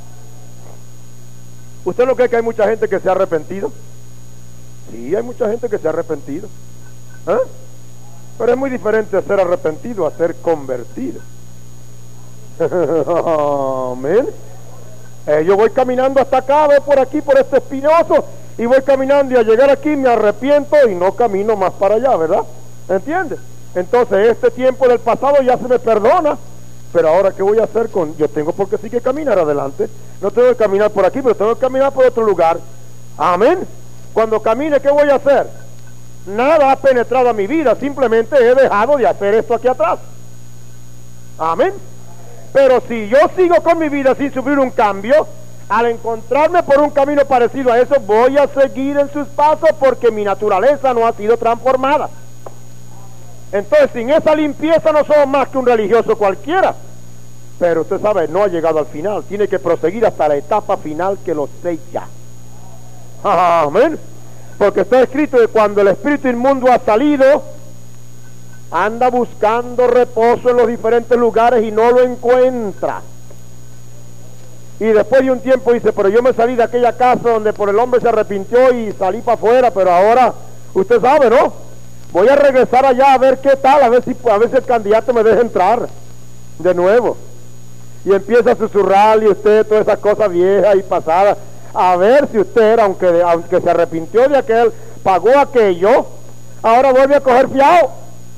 ¿Usted no cree que hay mucha gente que se ha arrepentido? Sí, hay mucha gente que se ha arrepentido. Pero es muy diferente ser arrepentido a ser convertido. Amén. Yo voy caminando hasta acá, voy por aquí, por este espinoso, y voy caminando, y al llegar aquí me arrepiento y no camino más para allá, ¿verdad? ¿Entiendes? Entonces este tiempo del pasado ya se me perdona, pero ahora ¿qué voy a hacer con? Yo tengo porque sí que caminar adelante. No tengo que caminar por aquí, pero tengo que caminar por otro lugar. Amén. Cuando camine, ¿qué voy a hacer? Nada ha penetrado a mi vida, simplemente he dejado de hacer esto aquí atrás. Amén. Pero si yo sigo con mi vida sin sufrir un cambio, al encontrarme por un camino parecido a eso, voy a seguir en sus pasos porque mi naturaleza no ha sido transformada. Entonces, sin esa limpieza no somos más que un religioso cualquiera. Pero usted sabe, no ha llegado al final, tiene que proseguir hasta la etapa final que lo sella. Amén. Porque está escrito que cuando el espíritu inmundo ha salido, anda buscando reposo en los diferentes lugares y no lo encuentra. Y después de un tiempo dice, pero yo me salí de aquella casa donde por el hombre se arrepintió y salí para afuera, pero ahora, usted sabe, ¿no? Voy a regresar allá a ver qué tal, a ver si el candidato me deja entrar de nuevo. Y empieza a susurrar y usted todas esas cosas viejas y pasadas, a ver si usted, aunque se arrepintió de aquel, pagó aquello, ahora vuelve a coger fiado.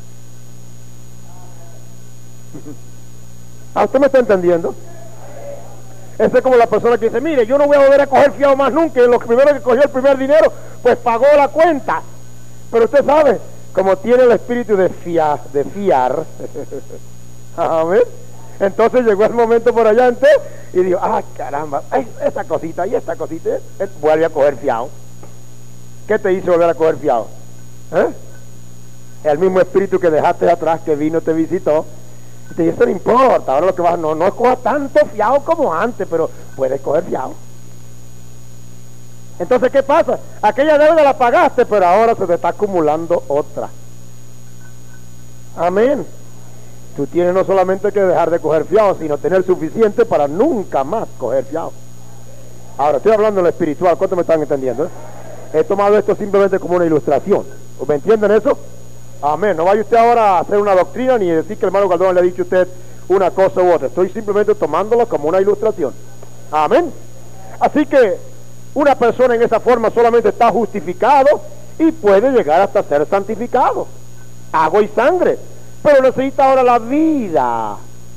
¿A usted me está entendiendo? Esa es como la persona que dice, mire, yo no voy a volver a coger fiado más nunca, y lo primero que cogió el primer dinero, pues pagó la cuenta. Pero usted sabe, como tiene el espíritu de fiar, amén. Entonces llegó el momento por allá antes y dijo, caramba, esta cosita y esta cosita, vuelve a coger fiado. ¿Qué te hizo volver a coger fiado? El mismo espíritu que dejaste atrás, que vino, te visitó. Y te dice, eso no importa, ahora lo que vas, no coja tanto fiado como antes, pero puedes coger fiado. Entonces, ¿qué pasa? Aquella deuda la pagaste, pero ahora se te está acumulando otra. Amén. Tú tienes no solamente que dejar de coger fiado, sino tener suficiente para nunca más coger fiado. Ahora, estoy hablando en lo espiritual, ¿cuántos me están entendiendo? He tomado esto simplemente como una ilustración. ¿Me entienden eso? Amén. No vaya usted ahora a hacer una doctrina ni decir que el hermano Galdón le ha dicho a usted una cosa u otra. Estoy simplemente tomándolo como una ilustración. Amén. Así que una persona en esa forma solamente está justificado y puede llegar hasta ser santificado. Agua y sangre. Pero necesita ahora la vida.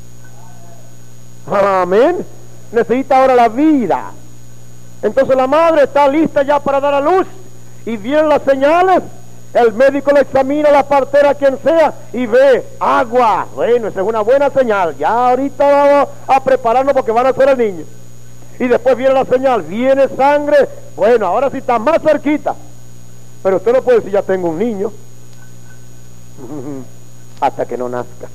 Amén. Necesita ahora la vida. Entonces la madre está lista ya para dar a luz. Y vienen las señales. El médico le examina, la partera, quien sea, y ve agua. Bueno, esa es una buena señal. Ya ahorita vamos a prepararnos porque van a hacer el niño. Y después viene la señal, viene sangre. Bueno, ahora sí está más cerquita. Pero usted no puede decir, ya tengo un niño. Hasta que no nazca.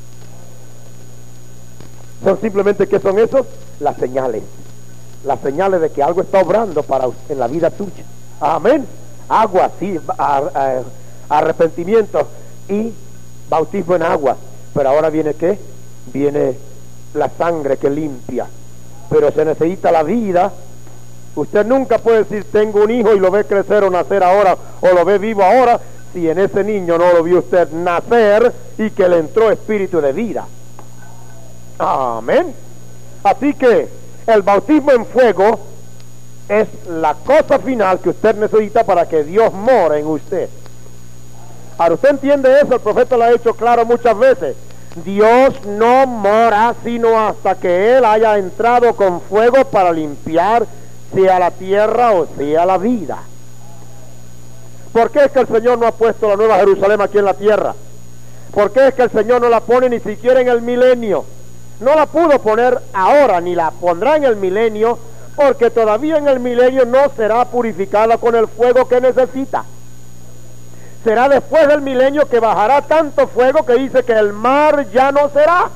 Son simplemente, ¿qué son esos? Las señales. Las señales de que algo está obrando en la vida tuya. Amén. Agua, sí, arrepentimiento y bautismo en agua. Pero ahora viene ¿qué? Viene la sangre que limpia. Pero se necesita la vida. Usted nunca puede decir, tengo un hijo y lo ve crecer o nacer ahora, o lo ve vivo ahora, si en ese niño no lo vio usted nacer y que le entró espíritu de vida. Amén. Así que el bautismo en fuego es la cosa final que usted necesita para que Dios more en usted. Ahora, usted entiende eso, el profeta lo ha hecho claro muchas veces. Dios no mora sino hasta que Él haya entrado con fuego para limpiar, sea la tierra o sea la vida. ¿Por qué es que el Señor no ha puesto la nueva Jerusalén aquí en la tierra? ¿Por qué es que el Señor no la pone ni siquiera en el milenio? No la pudo poner ahora, ni la pondrá en el milenio, porque todavía en el milenio no será purificada con el fuego que necesita. Será después del milenio que bajará tanto fuego que dice que el mar ya no será.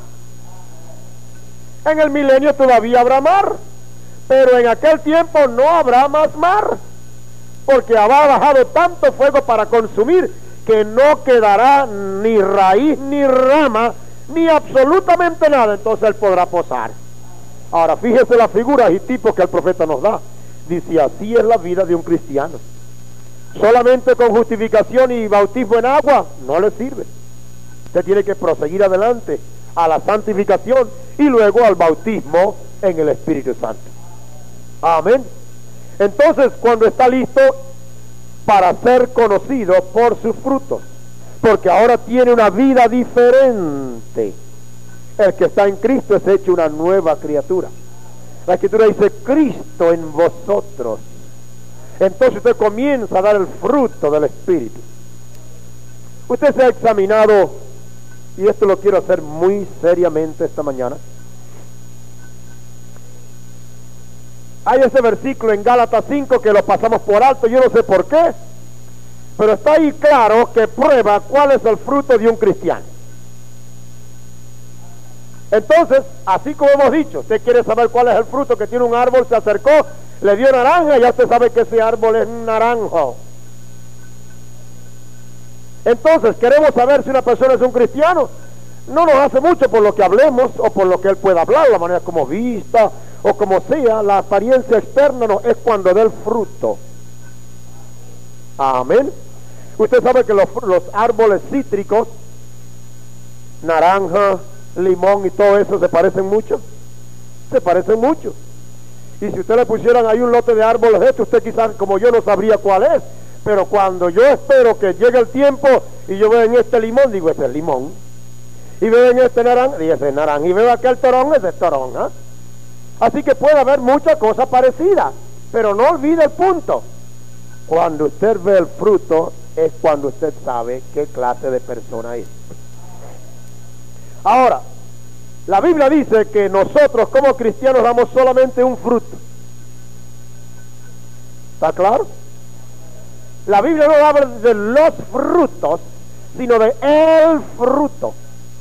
En el milenio todavía habrá mar, pero en aquel tiempo no habrá más mar, porque habrá bajado tanto fuego para consumir que no quedará ni raíz ni rama ni absolutamente nada. Entonces Él podrá posar. Ahora fíjese las figuras y tipos que el profeta nos da. Dice, así es la vida de un cristiano. Solamente con justificación y bautismo en agua no le sirve. Usted tiene que proseguir adelante a la santificación y luego al bautismo en el Espíritu Santo. Amén. Entonces, cuando está listo para ser conocido por sus frutos, porque ahora tiene una vida diferente. El que está en Cristo es hecho una nueva criatura. La Escritura dice, Cristo en vosotros. Entonces usted comienza a dar el fruto del Espíritu. Usted se ha examinado, y esto lo quiero hacer muy seriamente esta mañana. Hay ese versículo en Gálatas 5 que lo pasamos por alto, yo no sé por qué, pero está ahí claro que prueba cuál es el fruto de un cristiano. Entonces, así como hemos dicho, usted quiere saber cuál es el fruto que tiene un árbol, se acercó, le dio naranja, ya usted sabe que ese árbol es naranjo. Entonces, queremos saber si una persona es un cristiano. No nos hace mucho por lo que hablemos o por lo que él pueda hablar, la manera como vista o como sea, la apariencia externa no, es cuando da el fruto. Amén. Usted sabe que los árboles cítricos, naranja, limón y todo eso, se parecen mucho. Se parecen mucho. Y si usted le pusieran ahí un lote de árboles de estos, usted quizás como yo no sabría cuál es. Pero cuando yo espero que llegue el tiempo y yo veo en este limón, digo, ese es limón. Y veo en este naranja, digo, ese es naranja. Y veo aquel torón, ese es torón. ¿Eh? Así que puede haber muchas cosas parecidas. Pero no olvide el punto. Cuando usted ve el fruto, es cuando usted sabe qué clase de persona es. Ahora, la Biblia dice que nosotros como cristianos damos solamente un fruto. ¿Está claro? La Biblia no habla de los frutos, sino de el fruto.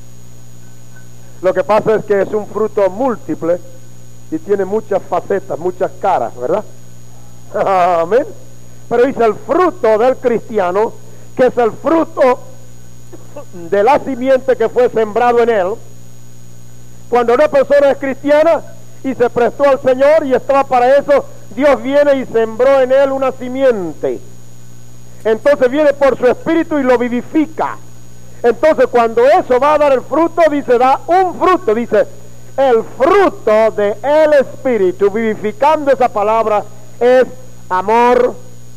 Lo que pasa es que es un fruto múltiple y tiene muchas facetas, muchas caras, ¿verdad? Amén. Pero dice el fruto del cristiano, que es el fruto de la simiente que fue sembrado en él. Cuando una persona es cristiana y se prestó al Señor y estaba para eso, Dios viene y sembró en él una simiente. Entonces viene por su espíritu y lo vivifica. Entonces cuando eso va a dar el fruto, dice, da un fruto, dice, el fruto de el espíritu, vivificando esa palabra, es amor,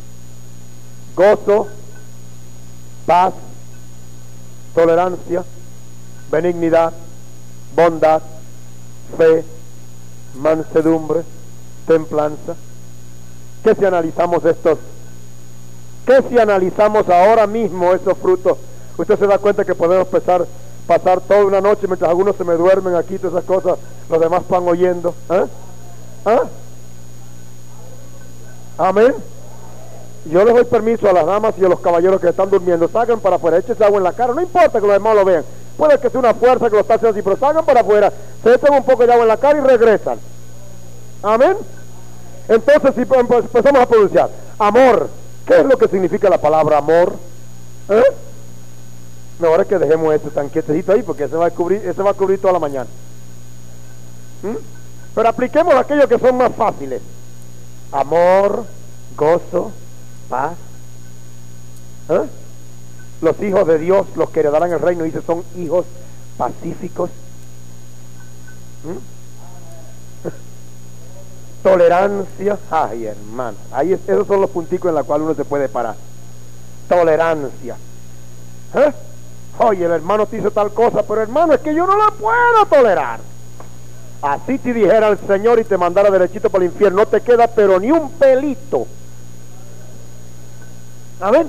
gozo, paz, tolerancia, benignidad, bondad, fe, mansedumbre, templanza. ¿Qué si analizamos estos? ¿Qué si analizamos ahora mismo esos frutos? Usted se da cuenta que podemos pasar toda una noche mientras algunos se me duermen aquí, todas esas cosas, los demás van oyendo. ¿Eh? ¿Ah? Amén. Yo les doy permiso a las damas y a los caballeros que están durmiendo, salgan para afuera, échense agua en la cara, no importa que los demás lo vean, puede que sea una fuerza que lo está haciendo así, pero salgan para afuera, se echan un poco de agua en la cara y regresan. Amén. Entonces si empezamos a pronunciar amor, ¿qué es lo que significa la palabra amor? ¿Eh? Mejor es que dejemos eso tan quietecito ahí, porque ese va a cubrir toda la mañana. Pero apliquemos aquellos que son más fáciles. Amor, gozo, paz. ¿Eh? Los hijos de Dios, los que heredarán el reino, dice, son hijos pacíficos. Tolerancia. Ay, hermano, esos son los punticos en los cuales uno se puede parar. Tolerancia. ¿Eh? Oye, el hermano te hizo tal cosa, pero hermano, es que yo no la puedo tolerar. Así te dijera el Señor y te mandara derechito para el infierno, no te queda pero ni un pelito. Amén.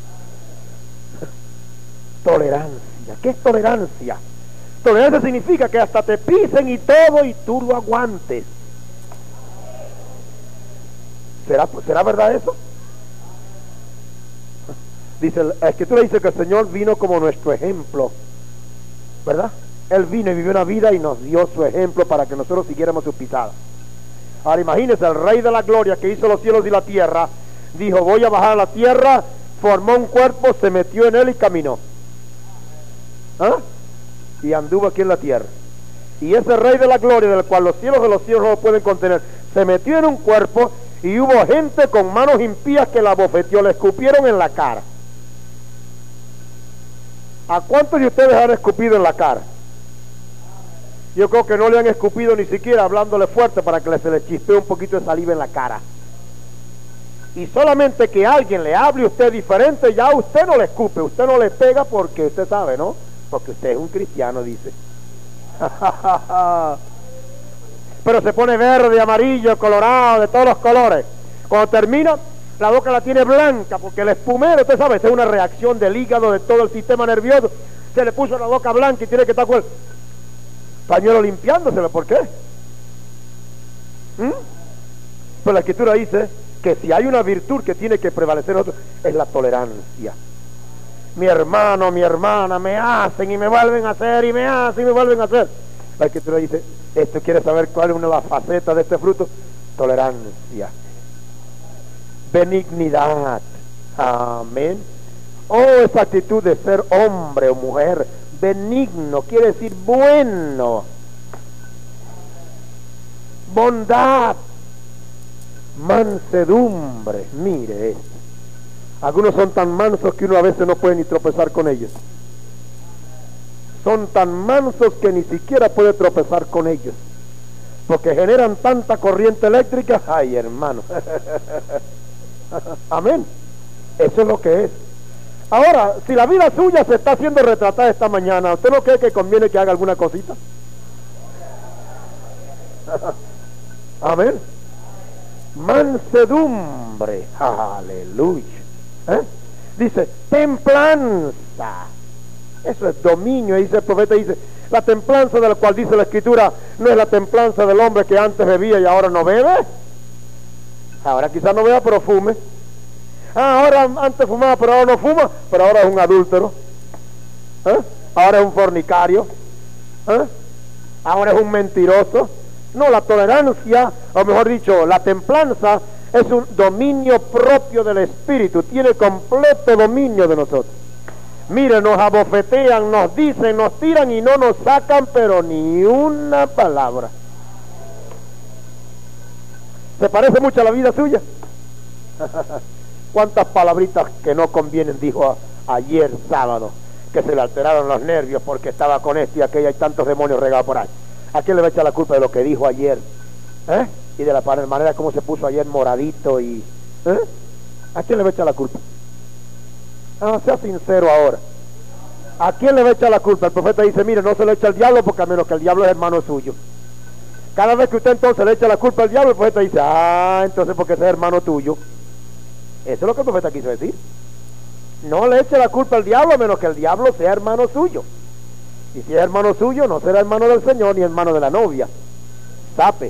Tolerancia. ¿Qué es tolerancia? Tolerancia significa que hasta te pisen y todo y tú lo aguantes. ¿Será verdad eso? Dice, la Escritura dice que el Señor vino como nuestro ejemplo, ¿verdad? Él vino y vivió una vida y nos dio su ejemplo para que nosotros siguiéramos sus pisadas. Ahora imagínense, el Rey de la Gloria que hizo los cielos y la tierra, dijo, voy a bajar a la tierra, formó un cuerpo, se metió en él y caminó. ¿Ah? Y anduvo aquí en la tierra. Y ese Rey de la Gloria, del cual los cielos de los cielos no lo pueden contener, se metió en un cuerpo y hubo gente con manos impías que la bofeteó, le escupieron en la cara. ¿A cuántos de ustedes han escupido en la cara? Yo creo que no le han escupido ni siquiera hablándole fuerte para que se le chispee un poquito de saliva en la cara. Y solamente que alguien le hable a usted diferente, ya usted no le escupe, usted no le pega porque usted sabe, ¿no? Porque usted es un cristiano, dice. Pero se pone verde, amarillo, colorado, de todos los colores. Cuando termina, la boca la tiene blanca, porque el espumero, usted sabe, es una reacción del hígado, de todo el sistema nervioso. Se le puso la boca blanca y tiene que estar con el pañuelo limpiándoselo. ¿Por qué? Pues la Escritura dice que si hay una virtud que tiene que prevalecer en nosotros, es la tolerancia. Mi hermano, mi hermana, me hacen y me vuelven a hacer, y me hacen y me vuelven a hacer. La Escritura dice, esto quiere saber cuál es una de las facetas de este fruto, tolerancia. benignidad. Amén. Oh, esa actitud de ser hombre o mujer benigno quiere decir bueno, bondad, mansedumbre. Mire esto. Algunos son tan mansos que uno a veces no puede ni tropezar con ellos. Son tan mansos que ni siquiera puede tropezar con ellos, porque generan tanta corriente eléctrica. Ay, hermano. Amén. Eso es lo que es. Ahora, si la vida suya se está haciendo retratada esta mañana, ¿usted no cree que conviene que haga alguna cosita? Amén. Mansedumbre. Aleluya. Dice templanza. Eso es dominio. Dice el profeta, dice, la templanza de la cual dice la escritura no es la templanza del hombre que antes bebía y ahora no bebe. Ahora quizás no beba, pero fume. Ahora antes fumaba, pero ahora no fuma, pero ahora es un adúltero. Ahora es un fornicario. Ahora es un mentiroso. No, la tolerancia, o mejor dicho, la templanza es un dominio propio del Espíritu. Tiene completo dominio de nosotros. Mire, nos abofetean, nos dicen, nos tiran y no nos sacan, pero ni una palabra. ¿Se parece mucho a la vida suya? ¿Cuántas palabritas que no convienen dijo ayer sábado? Que se le alteraron los nervios porque estaba con este y aquella y tantos demonios regados por ahí. ¿A quién le va a echar la culpa de lo que dijo ayer? Y de la manera como se puso ayer moradito y... ¿A quién le va a echar la culpa? Sea sincero ahora. ¿A quién le va a echar la culpa? El profeta dice, mire, no se le echa al diablo porque a menos que el diablo es hermano suyo. Cada vez que usted entonces le echa la culpa al diablo, el profeta dice, entonces porque ese es hermano tuyo. Eso es lo que el profeta quiso decir. No le eche la culpa al diablo a menos que el diablo sea hermano suyo. Y si es hermano suyo, no será hermano del Señor ni hermano de la novia. Sape.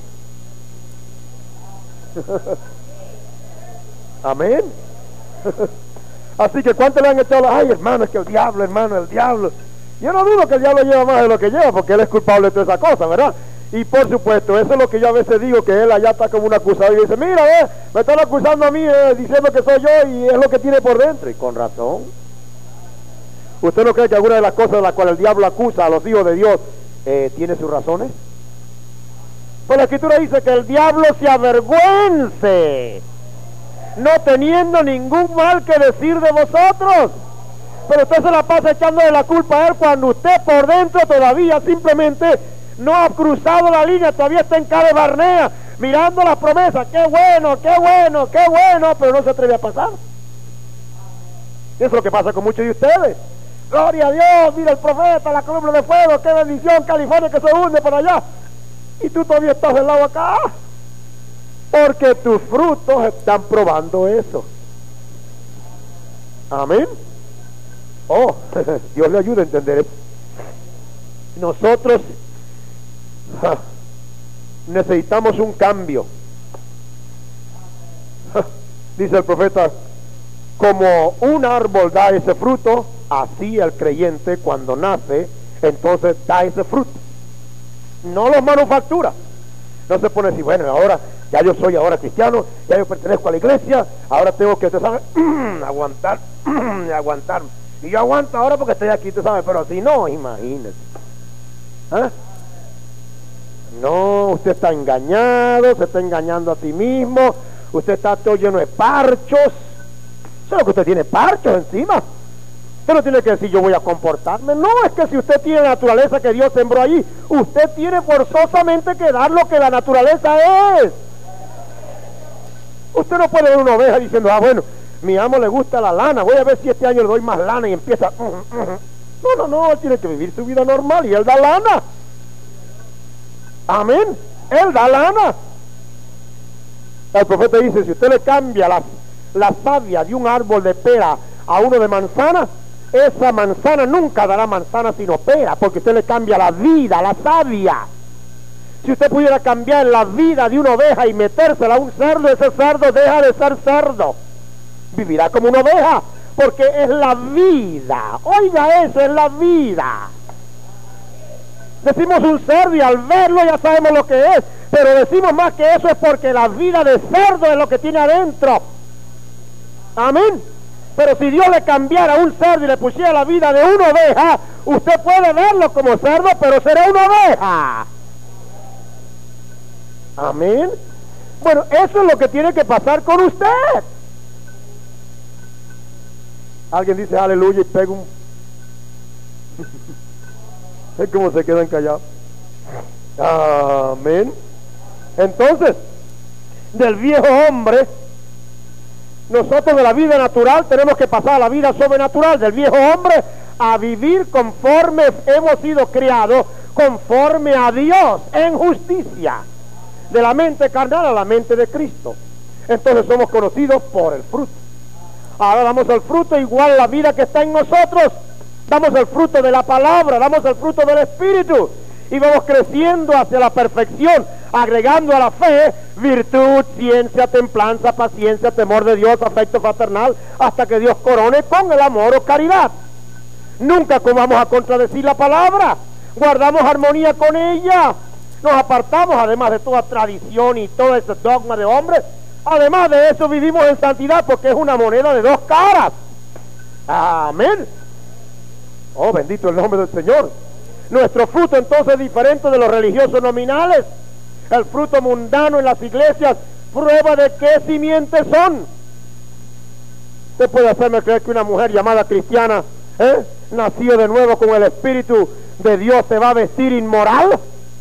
Amén. Así que ¿cuánto le han echado? Ay, hermano, es que el diablo, hermano, el diablo. Yo no dudo que el diablo lleva más de lo que lleva, porque él es culpable de toda esa cosa, ¿verdad? Y por supuesto, eso es lo que yo a veces digo, que él allá está como un acusador y dice, mira, me están acusando a mí, diciendo que soy yo, y es lo que tiene por dentro. Y con razón. ¿Usted no cree que alguna de las cosas de las cuales el diablo acusa a los hijos de Dios tiene sus razones? Pues la escritura dice que el diablo se avergüence, no teniendo ningún mal que decir de vosotros. Pero usted se la pasa echándole la culpa a él cuando usted por dentro todavía simplemente no ha cruzado la línea, todavía está en Cade Barnea, mirando las promesas. Qué bueno, qué bueno, qué bueno, pero no se atreve a pasar. Eso es lo que pasa con muchos de ustedes. Gloria a Dios, mira el profeta, la columna de fuego, qué bendición, California que se hunde por allá. Y tú todavía estás del lado acá. Porque tus frutos están probando eso. Amén. Oh, Dios le ayude a entender eso. Nosotros necesitamos un cambio. Dice el profeta, como un árbol da ese fruto, así el creyente cuando nace, entonces da ese fruto. No los manufactura. No se pone así, bueno, ahora ya yo soy ahora cristiano, ya yo pertenezco a la iglesia, ahora tengo que, usted sabe, aguantar. Y yo aguanto ahora porque estoy aquí, tú sabes, pero si no, imagínese. No, usted está engañado, se está engañando a sí mismo, usted está todo lleno de parchos. Solo que usted tiene parchos encima. Usted no tiene que decir yo voy a comportarme. No, es que si usted tiene la naturaleza que Dios sembró allí, usted tiene forzosamente que dar lo que la naturaleza es. Usted no puede ver una oveja diciendo, bueno, mi amo le gusta la lana, voy a ver si este año le doy más lana y empieza. No, él tiene que vivir su vida normal y él da lana. Amén, él da lana. El profeta dice, si usted le cambia la savia de un árbol de pera a uno de manzana, esa manzana nunca dará manzana sino pera, porque usted le cambia la vida, la savia. Si usted pudiera cambiar la vida de una oveja y metérsela a un cerdo, ese cerdo deja de ser cerdo, vivirá como una oveja, porque es la vida. Oiga, eso es la vida. Decimos un cerdo y al verlo ya sabemos lo que es, pero decimos más que eso es porque la vida de cerdo es lo que tiene adentro. Amén. Pero si Dios le cambiara un cerdo y le pusiera la vida de una oveja, usted puede verlo como cerdo, pero será una oveja. Amén. Bueno, eso es lo que tiene que pasar con usted. Alguien dice aleluya y pega un... Es como se quedan callados. Amén. Entonces, del viejo hombre, nosotros de la vida natural tenemos que pasar a la vida sobrenatural. Del viejo hombre a vivir conforme hemos sido criados, conforme a Dios, en justicia. De la mente carnal a la mente de Cristo. Entonces somos conocidos por el fruto. Ahora damos el fruto igual a la vida que está en nosotros. Damos el fruto de la palabra, damos el fruto del Espíritu. Y vamos creciendo hacia la perfección, agregando a la fe virtud, ciencia, templanza, paciencia, temor de Dios, afecto fraternal, hasta que Dios corone con el amor o caridad. Nunca vamos a contradecir la palabra, guardamos armonía con ella, nos apartamos además de toda tradición y todo ese dogma de hombres. Además de eso vivimos en santidad, porque es una moneda de dos caras. Amén. Oh, bendito el nombre del Señor. Nuestro fruto entonces es diferente de los religiosos nominales. El fruto mundano en las iglesias prueba de qué simientes son. Usted puede hacerme creer que una mujer llamada cristiana, nacido de nuevo con el Espíritu de Dios, se va a vestir inmoral.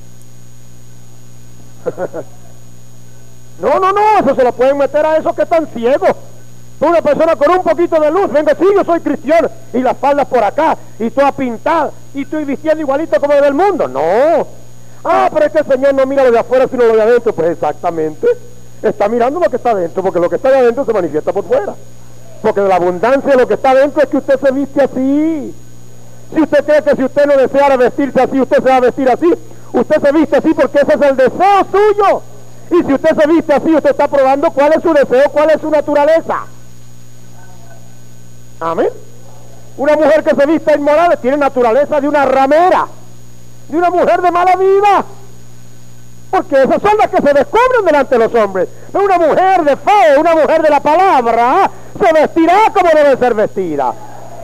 No, eso se lo pueden meter a esos que están ciegos. Una persona con un poquito de luz, venga, sí, yo soy cristiano, y las faldas por acá, y toda pintada, y estoy vistiendo igualito como del mundo. No. Pero es que el Señor no mira lo de afuera sino lo de adentro. Pues exactamente, está mirando lo que está adentro, porque lo que está de adentro se manifiesta por fuera. Porque de la abundancia de lo que está adentro es que usted se viste así. Si usted cree que si usted no deseara vestirse así, usted se va a vestir así, usted se viste así porque ese es el deseo suyo. Y si usted se viste así, usted está probando cuál es su deseo, cuál es su naturaleza. Amén. Una mujer que se viste inmoral tiene naturaleza de una ramera, de una mujer de mala vida, porque esas son las que se descubren delante de los hombres. Pero una mujer de fe, una mujer de la palabra, se vestirá como debe ser vestida.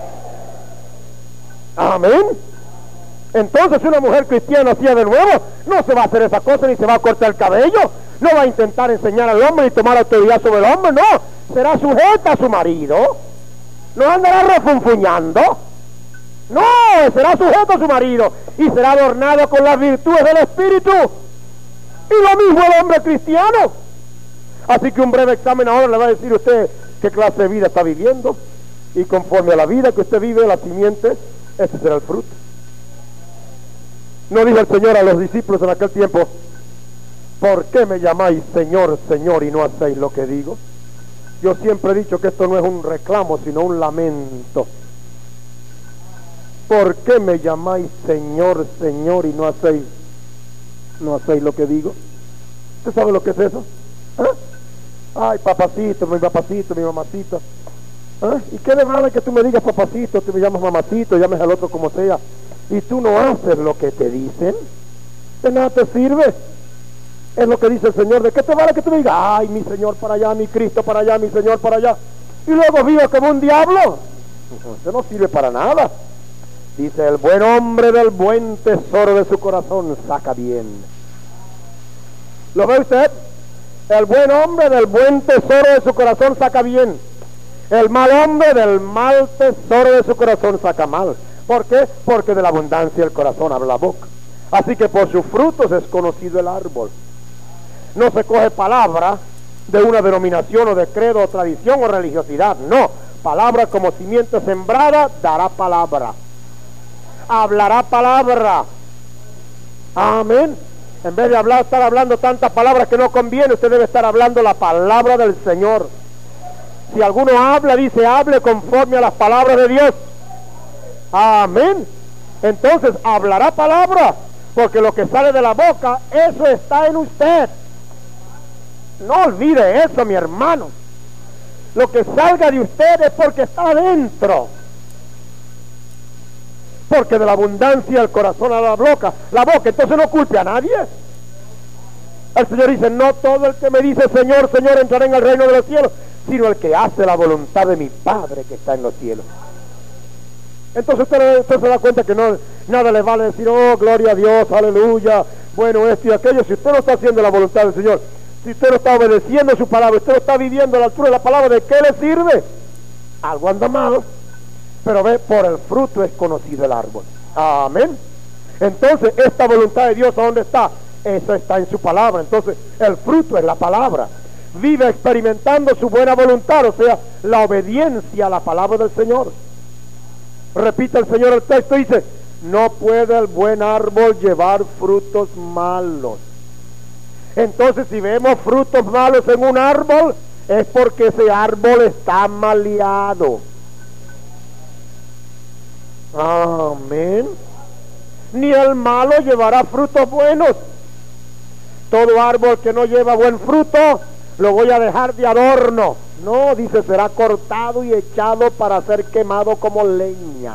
Amén. Entonces una mujer cristiana nacida de nuevo no se va a hacer esa cosa, ni se va a cortar el cabello, no va a intentar enseñar al hombre ni tomar autoridad sobre el hombre, no, será sujeta a su marido, no andará refunfuñando, no, será sujeto a su marido y será adornado con las virtudes del Espíritu. Y lo mismo el hombre cristiano. Así que un breve examen ahora le va a decir a usted qué clase de vida está viviendo, y conforme a la vida que usted vive, la simiente, ese será el fruto. ¿No dijo el Señor a los discípulos en aquel tiempo: ¿por qué me llamáis Señor, Señor, y no hacéis lo que digo? Yo siempre he dicho que esto no es un reclamo, sino un lamento. ¿Por qué me llamáis Señor, Señor, y no hacéis lo que digo? ¿Usted sabe lo que es eso? Ay, papacito, mi mamacito. ¿Y qué le vale que tú me digas papacito, tú me llamas mamacito, llames al otro como sea, y tú no haces lo que te dicen? De nada te sirve. Es lo que dice el Señor. ¿De qué te vale que tú me digas: ay, mi Señor para allá, mi Cristo para allá, mi Señor para allá, y luego vivo como un diablo? Eso no sirve para nada. Dice: el buen hombre del buen tesoro de su corazón saca bien. ¿Lo ve usted? El buen hombre del buen tesoro de su corazón saca bien. El mal hombre del mal tesoro de su corazón saca mal. ¿Por qué? Porque de la abundancia del corazón habla la boca. Así que por sus frutos es conocido el árbol. No se coge palabra de una denominación o de credo o tradición o religiosidad. No, palabra como simiente sembrada dará palabra, hablará palabra. Amén. En vez de estar hablando tantas palabras que no conviene, usted debe estar hablando la palabra del Señor. Si alguno habla, dice, hable conforme a las palabras de Dios. Amén. Entonces hablará palabra, porque lo que sale de la boca, eso está en usted. No olvide eso, mi hermano. Lo que salga de usted es porque está adentro. Porque de la abundancia del corazón a la boca. Entonces no culpe a nadie. El Señor dice: no todo el que me dice Señor, Señor entrará en el reino de los cielos, sino el que hace la voluntad de mi Padre que está en los cielos. Entonces usted se da cuenta que no, nada le vale decir, oh, gloria a Dios, aleluya, bueno, esto y aquello, si usted no está haciendo la voluntad del Señor, si usted no está obedeciendo su palabra, usted no está viviendo a la altura de la palabra, ¿de qué le sirve? Algo anda mal. Pero ve, por el fruto es conocido el árbol. Amén. Entonces, esta voluntad de Dios, ¿a dónde está? Eso está en su palabra. Entonces, el fruto es la palabra. Vive experimentando su buena voluntad, o sea, la obediencia a la palabra del Señor. Repite el Señor el texto, dice, no puede el buen árbol llevar frutos malos. Entonces, si vemos frutos malos en un árbol, es porque ese árbol está maleado. Amén. Ni el malo llevará frutos buenos. Todo árbol que no lleva buen fruto, lo voy a dejar de adorno. No, dice, será cortado y echado para ser quemado como leña.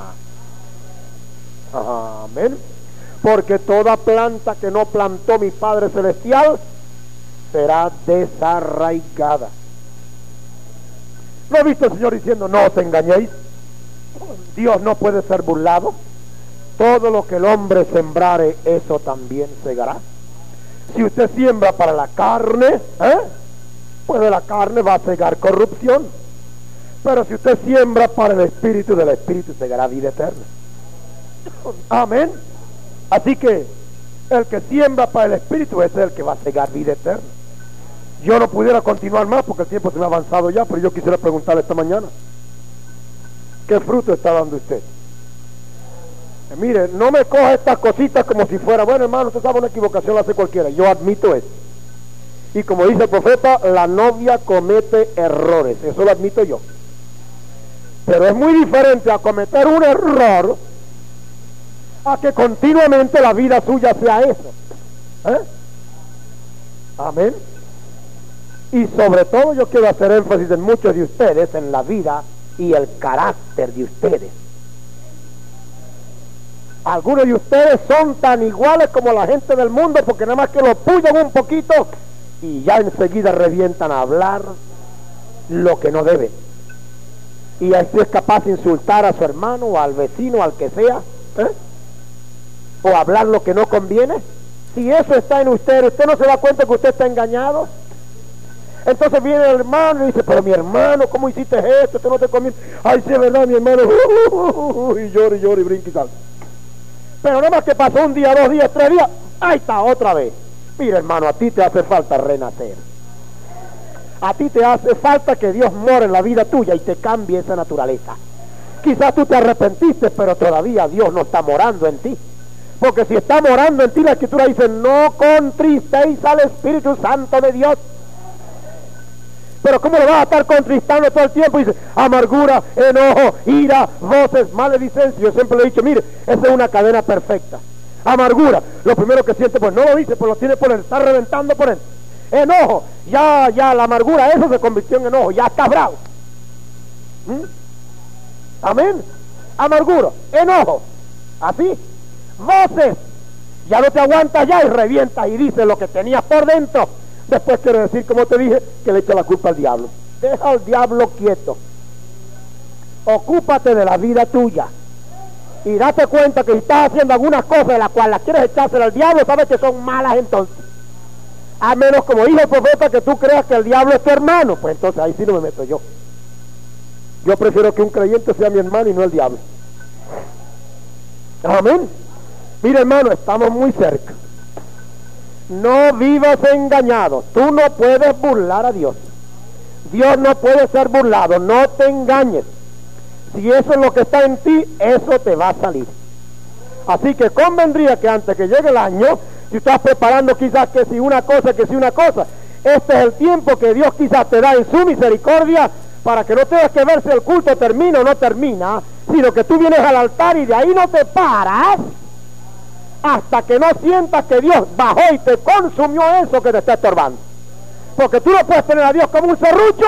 Amén. Porque toda planta que no plantó mi Padre Celestial será desarraigada. ¿No he visto el Señor diciendo, no os engañéis? Dios no puede ser burlado. Todo lo que el hombre sembrare, eso también segará. Si usted siembra para la carne, pues de la carne va a segar corrupción. Pero si usted siembra para el Espíritu, del Espíritu segará vida eterna. Amén. Así que el que siembra para el Espíritu es el que va a segar vida eterna. Yo no pudiera continuar más porque el tiempo se me ha avanzado ya, pero yo quisiera preguntarle esta mañana, ¿qué fruto está dando usted? Mire, no me coja estas cositas como si fuera, bueno, hermano, usted sabe, una equivocación la hace cualquiera. Yo admito eso. Y como dice el profeta, la novia comete errores. Eso lo admito yo. Pero es muy diferente a cometer un error a que continuamente la vida suya sea eso. Amén. Y sobre todo yo quiero hacer énfasis en muchos de ustedes, en la vida y el carácter de ustedes. Algunos de ustedes son tan iguales como la gente del mundo, porque nada más que lo puyan un poquito y ya enseguida revientan a hablar lo que no deben. Y así es capaz de insultar a su hermano o al vecino, al que sea, o hablar lo que no conviene. Si eso está en usted, ¿usted no se da cuenta que usted está engañado? Entonces viene el hermano y dice, pero mi hermano, ¿cómo hiciste esto? Esto no te conviene. Ay, sí, es verdad, mi hermano. Y llora y brinca y tal. Pero nada más que pasó un día, 2 días, 3 días, ahí está otra vez. Mira, hermano, a ti te hace falta renacer. A ti te hace falta que Dios more en la vida tuya y te cambie esa naturaleza. Quizás tú te arrepentiste, pero todavía Dios no está morando en ti. Porque si está morando en ti, la Escritura dice, no contristéis al Espíritu Santo de Dios. Pero ¿cómo le vas a estar contristando todo el tiempo? Dice, amargura, enojo, ira, voces, maledicencia. Yo siempre le he dicho, mire, esa es una cadena perfecta. Amargura, lo primero que siente, pues no lo dice, pues lo tiene por él, está reventando por él. Enojo, ya, la amargura, eso se convirtió en enojo, ya está bravo. Amén. Amargura, enojo, así. Voces, ya no te aguantas ya y revientas y dices lo que tenías por dentro. Después quiero decir, como te dije, que le echa la culpa al diablo. Deja al diablo quieto. Ocúpate de la vida tuya. Y date cuenta que si estás haciendo algunas cosas de las cuales las quieres echársela al diablo, sabes que son malas entonces. A menos, como dijo el profeta, que tú creas que el diablo es tu hermano. Pues entonces ahí sí no me meto yo. Yo prefiero que un creyente sea mi hermano y no el diablo. Amén. Mira, hermano, estamos muy cerca. No vivas engañado. Tú no puedes burlar a Dios. Dios no puede ser burlado. No te engañes. Si eso es lo que está en ti, eso te va a salir. Así que convendría que antes que llegue el año, si estás preparando quizás que si una cosa, este es el tiempo que Dios quizás te da en su misericordia, para que no tengas que ver si el culto termina o no termina, sino que tú vienes al altar y de ahí no te paras hasta que no sientas que Dios bajó y te consumió eso que te está estorbando. Porque tú no puedes tener a Dios como un serrucho.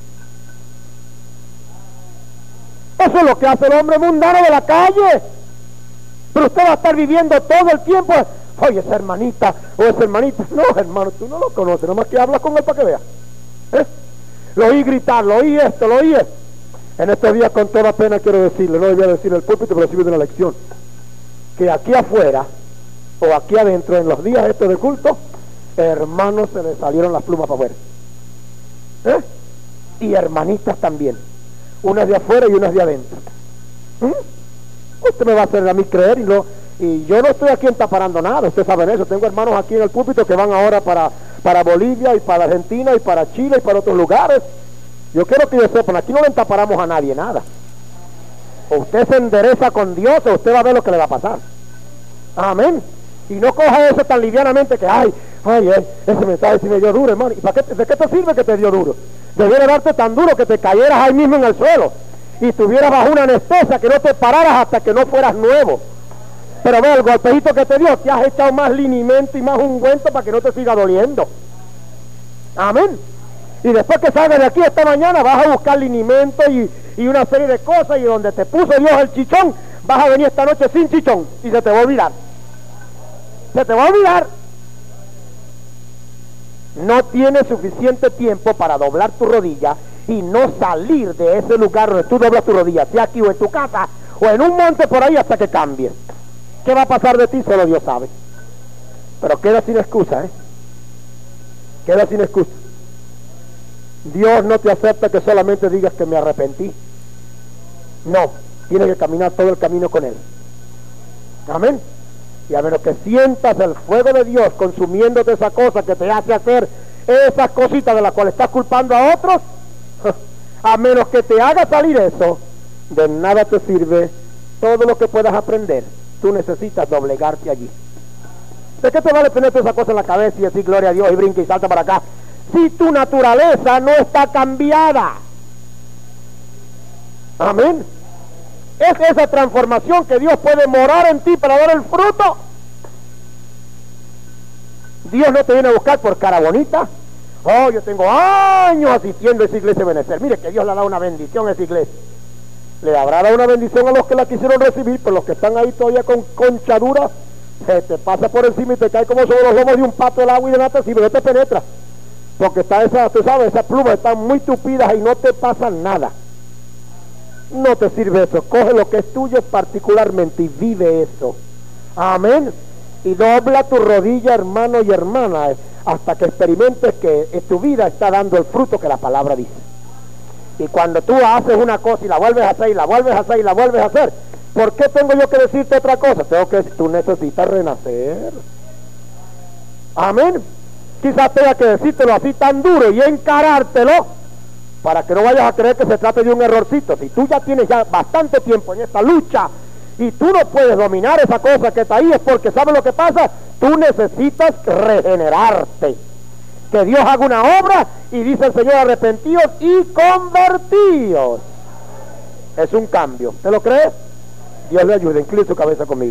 Eso es lo que hace el hombre mundano de la calle. Pero usted va a estar viviendo todo el tiempo, oye, esa hermanita o ese hermanito. No, hermano, tú no lo conoces, nomás que hablas con él para que veas. lo oí gritar, lo oí esto, lo oí esto. En estos días con toda pena quiero decirle, no debía decir el púlpito, pero sí de una lección, que aquí afuera o aquí adentro en los días estos de culto, hermanos, se les salieron las plumas para afuera, y hermanitas también, unas de afuera y unas de adentro. Usted me va a hacer a mí creer y yo no estoy aquí entaparando nada, ustedes saben eso. Tengo hermanos aquí en el púlpito que van ahora para Bolivia y para Argentina y para Chile y para otros lugares. Yo quiero que ellos sepan, aquí no le entaparamos a nadie nada. O usted se endereza con Dios o usted va a ver lo que le va a pasar. Amén. Y no coja eso tan livianamente que ese mensaje sí me dio duro, hermano. ¿Y de qué te sirve que te dio duro? Debiera darte tan duro que te cayeras ahí mismo en el suelo y estuvieras bajo una anestesia, que no te pararas hasta que no fueras nuevo. Pero ve, el golpejito que te dio, te has echado más linimento y más ungüento para que no te siga doliendo. Amén. Y después que salgas de aquí esta mañana vas a buscar linimento y una serie de cosas, y donde te puso Dios el chichón, vas a venir esta noche sin chichón y se te va a olvidar. Se te va a olvidar. No tienes suficiente tiempo para doblar tu rodilla y no salir de ese lugar donde tú doblas tu rodilla, sea aquí o en tu casa o en un monte por ahí, hasta que cambies. ¿Qué va a pasar de ti? Solo Dios sabe. Pero queda sin excusa, queda sin excusa. Dios no te acepta que solamente digas que me arrepentí. No, tienes que caminar todo el camino con Él. Amén. Y a menos que sientas el fuego de Dios consumiéndote esa cosa que te hace hacer esas cositas de las cuales estás culpando a otros, a menos que te haga salir eso, de nada te sirve todo lo que puedas aprender. Tú necesitas doblegarte allí. ¿De qué te vale tener toda esa cosa en la cabeza y decir gloria a Dios y brinca y salta para acá, si tu naturaleza no está cambiada? Amén. Es esa transformación que Dios puede morar en ti para dar el fruto. Dios no te viene a buscar por cara bonita. Oh, yo tengo años asistiendo a esa iglesia de Benecer. Mire que Dios le ha dado una bendición a esa iglesia. Le habrá dado una bendición a los que la quisieron recibir, pero los que están ahí todavía con conchadura, se te pasa por encima y te cae como sobre los lomos de un pato el agua y de nata, si no te penetra. Porque está tú sabes, esas plumas están muy tupidas y no te pasa nada. No te sirve eso. Coge lo que es tuyo particularmente y vive eso. Amén. Y dobla tu rodilla, hermano y hermana, hasta que experimentes que tu vida está dando el fruto que la palabra dice. Y cuando tú haces una cosa y la vuelves a hacer y la vuelves a hacer y la vuelves a hacer, ¿por qué tengo yo que decirte otra cosa? Tengo que decir, tú necesitas renacer. Amén. Quizás tenga que decírtelo así tan duro y encarártelo para que no vayas a creer que se trate de un errorcito. Si tú ya tienes bastante tiempo en esta lucha y tú no puedes dominar esa cosa que está ahí, es porque ¿sabes lo que pasa? Tú necesitas regenerarte. Que Dios haga una obra y dice el Señor, arrepentíos y convertíos. Es un cambio. ¿Te lo crees? Dios le ayude. Incline su cabeza conmigo.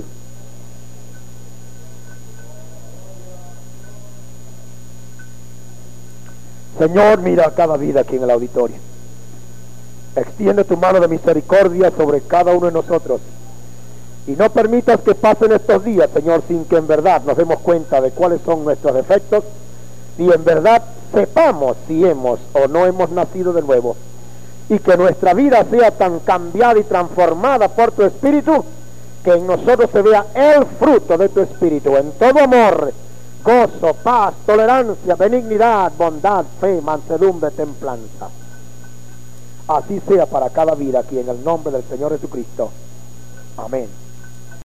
Señor, mira cada vida aquí en el auditorio. Extiende tu mano de misericordia sobre cada uno de nosotros. Y no permitas que pasen estos días, Señor, sin que en verdad nos demos cuenta de cuáles son nuestros defectos y en verdad sepamos si hemos o no hemos nacido de nuevo. Y que nuestra vida sea tan cambiada y transformada por tu Espíritu, que en nosotros se vea el fruto de tu Espíritu, en todo amor, gozo, paz, tolerancia, benignidad, bondad, fe, mansedumbre, templanza. Así sea para cada vida aquí en el nombre del Señor Jesucristo. Amén.